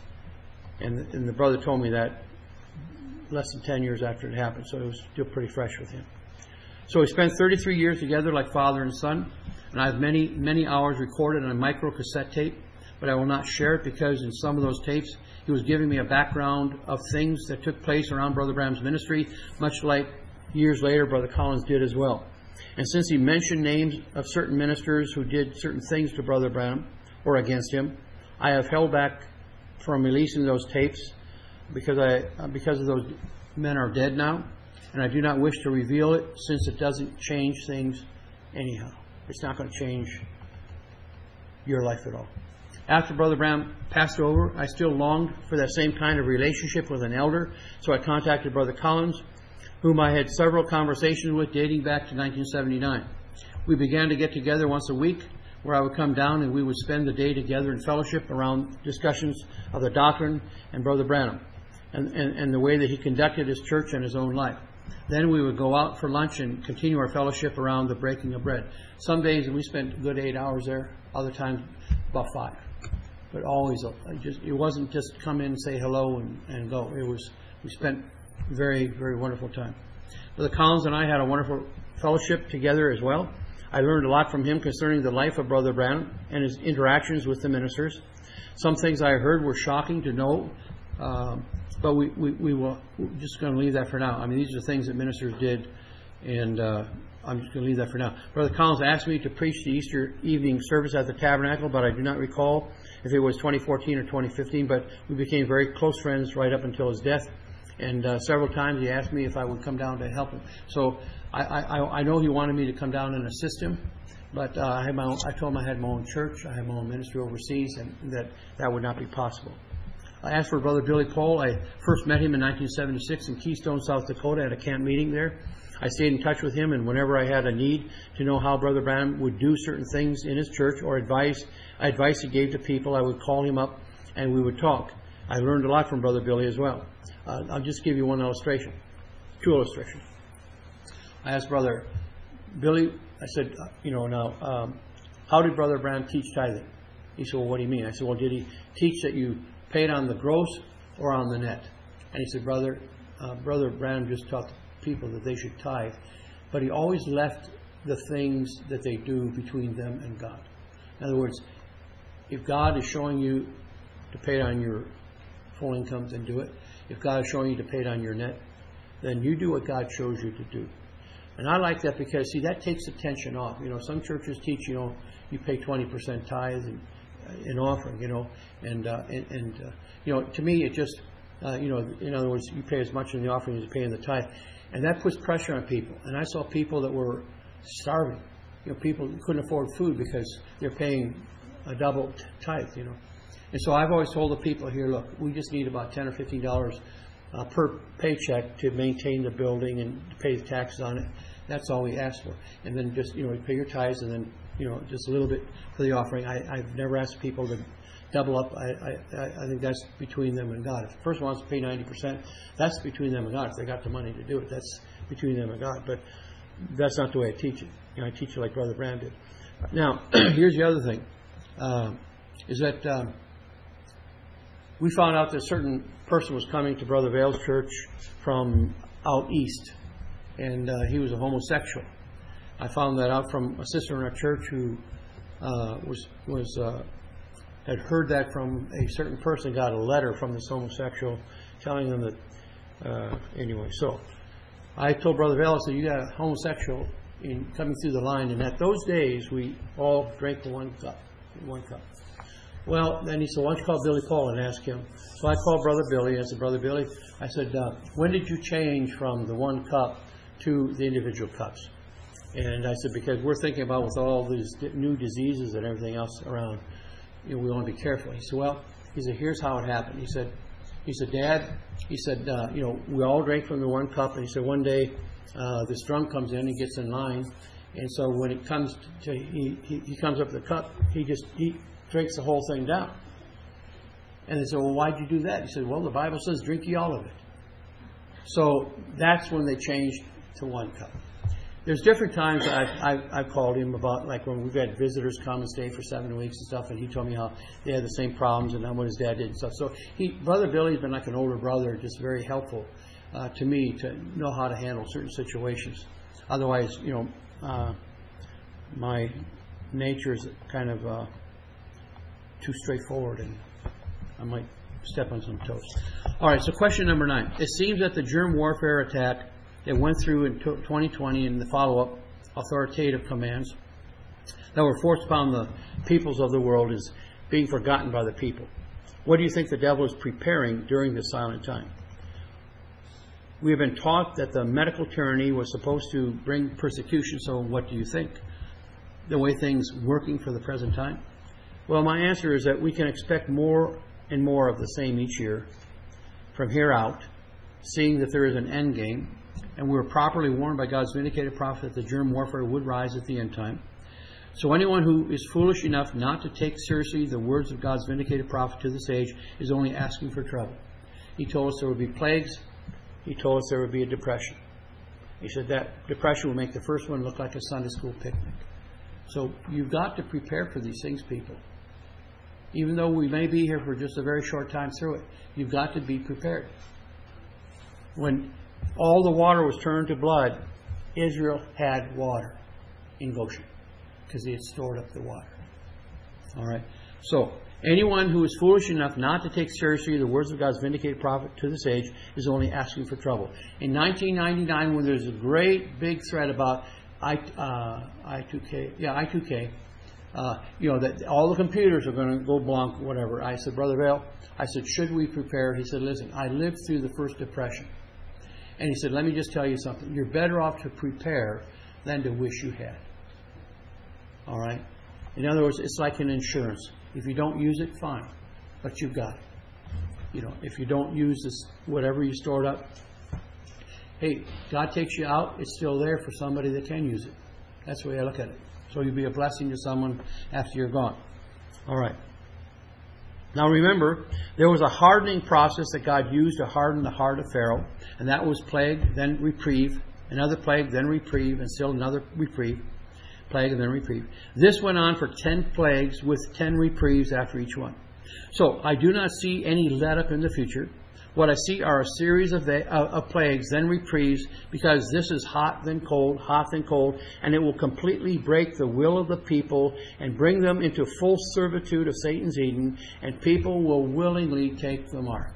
And the brother told me that less than 10 years after it happened, so it was still pretty fresh with him. So we spent 33 years together like father and son, and I have many, many hours recorded on a micro cassette tape, but I will not share it because in some of those tapes he was giving me a background of things that took place around Brother Branham's ministry, much like years later Brother Collins did as well. And since he mentioned names of certain ministers who did certain things to Brother Branham or against him, I have held back from releasing those tapes because of those men are dead now, and I do not wish to reveal it since it doesn't change things anyhow. It's not going to change your life at all. After Brother Branham passed over, I still longed for that same kind of relationship with an elder, so I contacted Brother Collins, whom I had several conversations with dating back to 1979. We began to get together once a week, where I would come down and we would spend the day together in fellowship around discussions of the doctrine and Brother Branham and the way that he conducted his church and his own life. Then we would go out for lunch and continue our fellowship around the breaking of bread. Some days we spent a good 8 hours there, other times about 5. But always, it wasn't just come in and say hello and go. We spent very, very wonderful time. Brother Collins and I had a wonderful fellowship together as well. I learned a lot from him concerning the life of Brother Branham and his interactions with the ministers. Some things I heard were shocking to know, but we're just going to leave that for now. I mean, these are things that ministers did, and I'm just going to leave that for now. Brother Collins asked me to preach the Easter evening service at the Tabernacle, but I do not recall if it was 2014 or 2015, but we became very close friends right up until his death. And several times he asked me if I would come down to help him. So I know he wanted me to come down and assist him, but I told him I had my own church, I had my own ministry overseas, and that would not be possible. As for Brother Billy Pohl, I first met him in 1976 in Keystone, South Dakota at a camp meeting there. I stayed in touch with him, and whenever I had a need to know how Brother Branham would do certain things in his church or advice he gave to people, I would call him up and we would talk. I learned a lot from Brother Billy as well. I'll just give you one illustration, 2 illustrations. I asked Brother Billy, I said, how did Brother Branham teach tithing? He said, well, what do you mean? I said, well, did he teach that you paid on the gross or on the net? And he said, Brother Branham just taught the people that they should tithe, but he always left the things that they do between them and God. In other words, if God is showing you to pay it on your full income, then do it. If God is showing you to pay it on your net, then you do what God shows you to do. And I like that because, see, that takes the tension off. Some churches teach, you pay 20% tithe in offering, to me it just, in other words, you pay as much in the offering as you pay in the tithe. And that puts pressure on people. And I saw people that were starving. People who couldn't afford food because they're paying a double tithe, And so I've always told the people here, look, we just need about $10 or $15 per paycheck to maintain the building and to pay the taxes on it. That's all we ask for. And then just, you pay your tithes and then, just a little bit for the offering. I've never asked people to double up. I think that's between them and God. If the person wants to pay 90%, that's between them and God. If they got the money to do it, that's between them and God. But that's not the way I teach it. I teach it like Brother Branham did. Now, here's the other thing, is that we found out that a certain person was coming to Brother Vail's church from out east, and he was a homosexual. I found that out from a sister in our church who had heard that from a certain person, got a letter from this homosexual telling them that, anyway. So I told Brother Vell, I said, you got a homosexual coming through the line. And at those days, we all drank the one cup. Well, then he said, why don't you call Billy Paul and ask him? So I called Brother Billy. I said, Brother Billy, I said, when did you change from the one cup to the individual cups? And I said, because we're thinking about with all these new diseases and everything else around, we want to be careful. He said, well, here's how it happened. He said, Dad, we all drank from the one cup. And he said, one day, this drunk comes in, he gets in line. And so when it comes to, he comes up with the cup, he drinks the whole thing down. And they said, well, why'd you do that? He said, well, the Bible says, drink ye all of it. So that's when they changed to one cup. There's different times I've called him about, like when we've had visitors come and stay for 7 weeks and stuff, and he told me how they had the same problems and what his dad did and stuff. So Brother Billy's been like an older brother, just very helpful to me to know how to handle certain situations. Otherwise, my nature is kind of too straightforward, and I might step on some toes. All right, so question number 9. It seems that the germ warfare attack that went through in 2020 and the follow-up authoritative commands that were forced upon the peoples of the world is being forgotten by the people. What do you think the devil is preparing during this silent time? We have been taught that the medical tyranny was supposed to bring persecution, so what do you think? The way things working for the present time? Well, my answer is that we can expect more and more of the same each year from here out, seeing that there is an end game, and we were properly warned by God's vindicated prophet that the germ warfare would rise at the end time. So anyone who is foolish enough not to take seriously the words of God's vindicated prophet to this age is only asking for trouble. He told us there would be plagues. He told us there would be a depression. He said that depression will make the first one look like a Sunday school picnic. So you've got to prepare for these things, people. Even though we may be here for just a very short time through it, you've got to be prepared. When all the water was turned to blood, Israel had water in Goshen because they had stored up the water. All right. So anyone who is foolish enough not to take seriously the words of God's vindicated prophet to this age is only asking for trouble. In 1999, when there's a great big threat about I2K, that all the computers are going to go blank, whatever. I said, Brother Vale, I said, should we prepare? He said, listen, I lived through the first depression. And he said, let me just tell you something. You're better off to prepare than to wish you had. All right? In other words, it's like an insurance. If you don't use it, fine. But you've got it. If you don't use this, whatever you stored up, hey, God takes you out, it's still there for somebody that can use it. That's the way I look at it. So you'll be a blessing to someone after you're gone. All right. Now remember, there was a hardening process that God used to harden the heart of Pharaoh, and that was plague, then reprieve, another plague, then reprieve, and still another reprieve, plague, and then reprieve. This went on for 10 plagues with 10 reprieves after each one. So I do not see any let up in the future. What I see are a series of plagues, then reprieves, because this is hot then cold, and it will completely break the will of the people and bring them into full servitude of Satan's Eden, and people will willingly take the mark.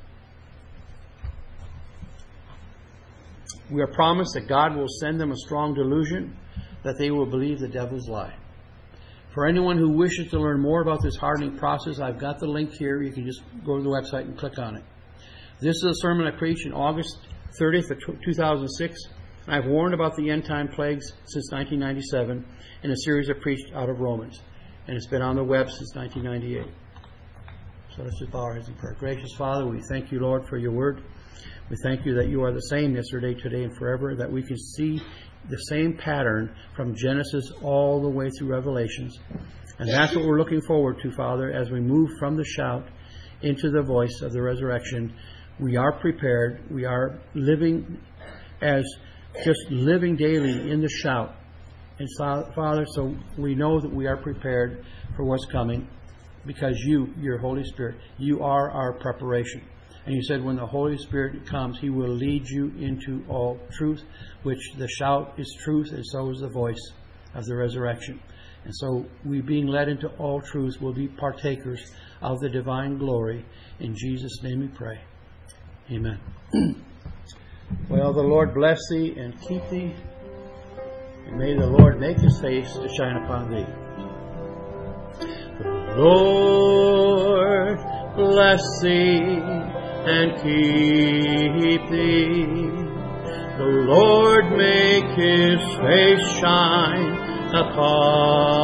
We are promised that God will send them a strong delusion that they will believe the devil's lie. For anyone who wishes to learn more about this hardening process, I've got the link here. You can just go to the website and click on it. This is a sermon I preached in August 30th of 2006. I've warned about the end-time plagues since 1997 in a series I preached out of Romans. And it's been on the web since 1998. So let's just bow our heads in prayer. Gracious Father, we thank you, Lord, for your word. We thank you that you are the same yesterday, today, and forever, that we can see the same pattern from Genesis all the way through Revelations. And that's what we're looking forward to, Father, as we move from the shout into the voice of the resurrection. We are prepared. We are living daily in the shout. And Father, so we know that we are prepared for what's coming because you, your Holy Spirit, you are our preparation. And you said when the Holy Spirit comes, He will lead you into all truth, which the shout is truth, and so is the voice of the resurrection. And so we, being led into all truth, will be partakers of the divine glory. In Jesus' name we pray. Amen. Well, the Lord bless thee and keep thee, and may the Lord make his face to shine upon thee. The Lord bless thee and keep thee. The Lord make his face shine upon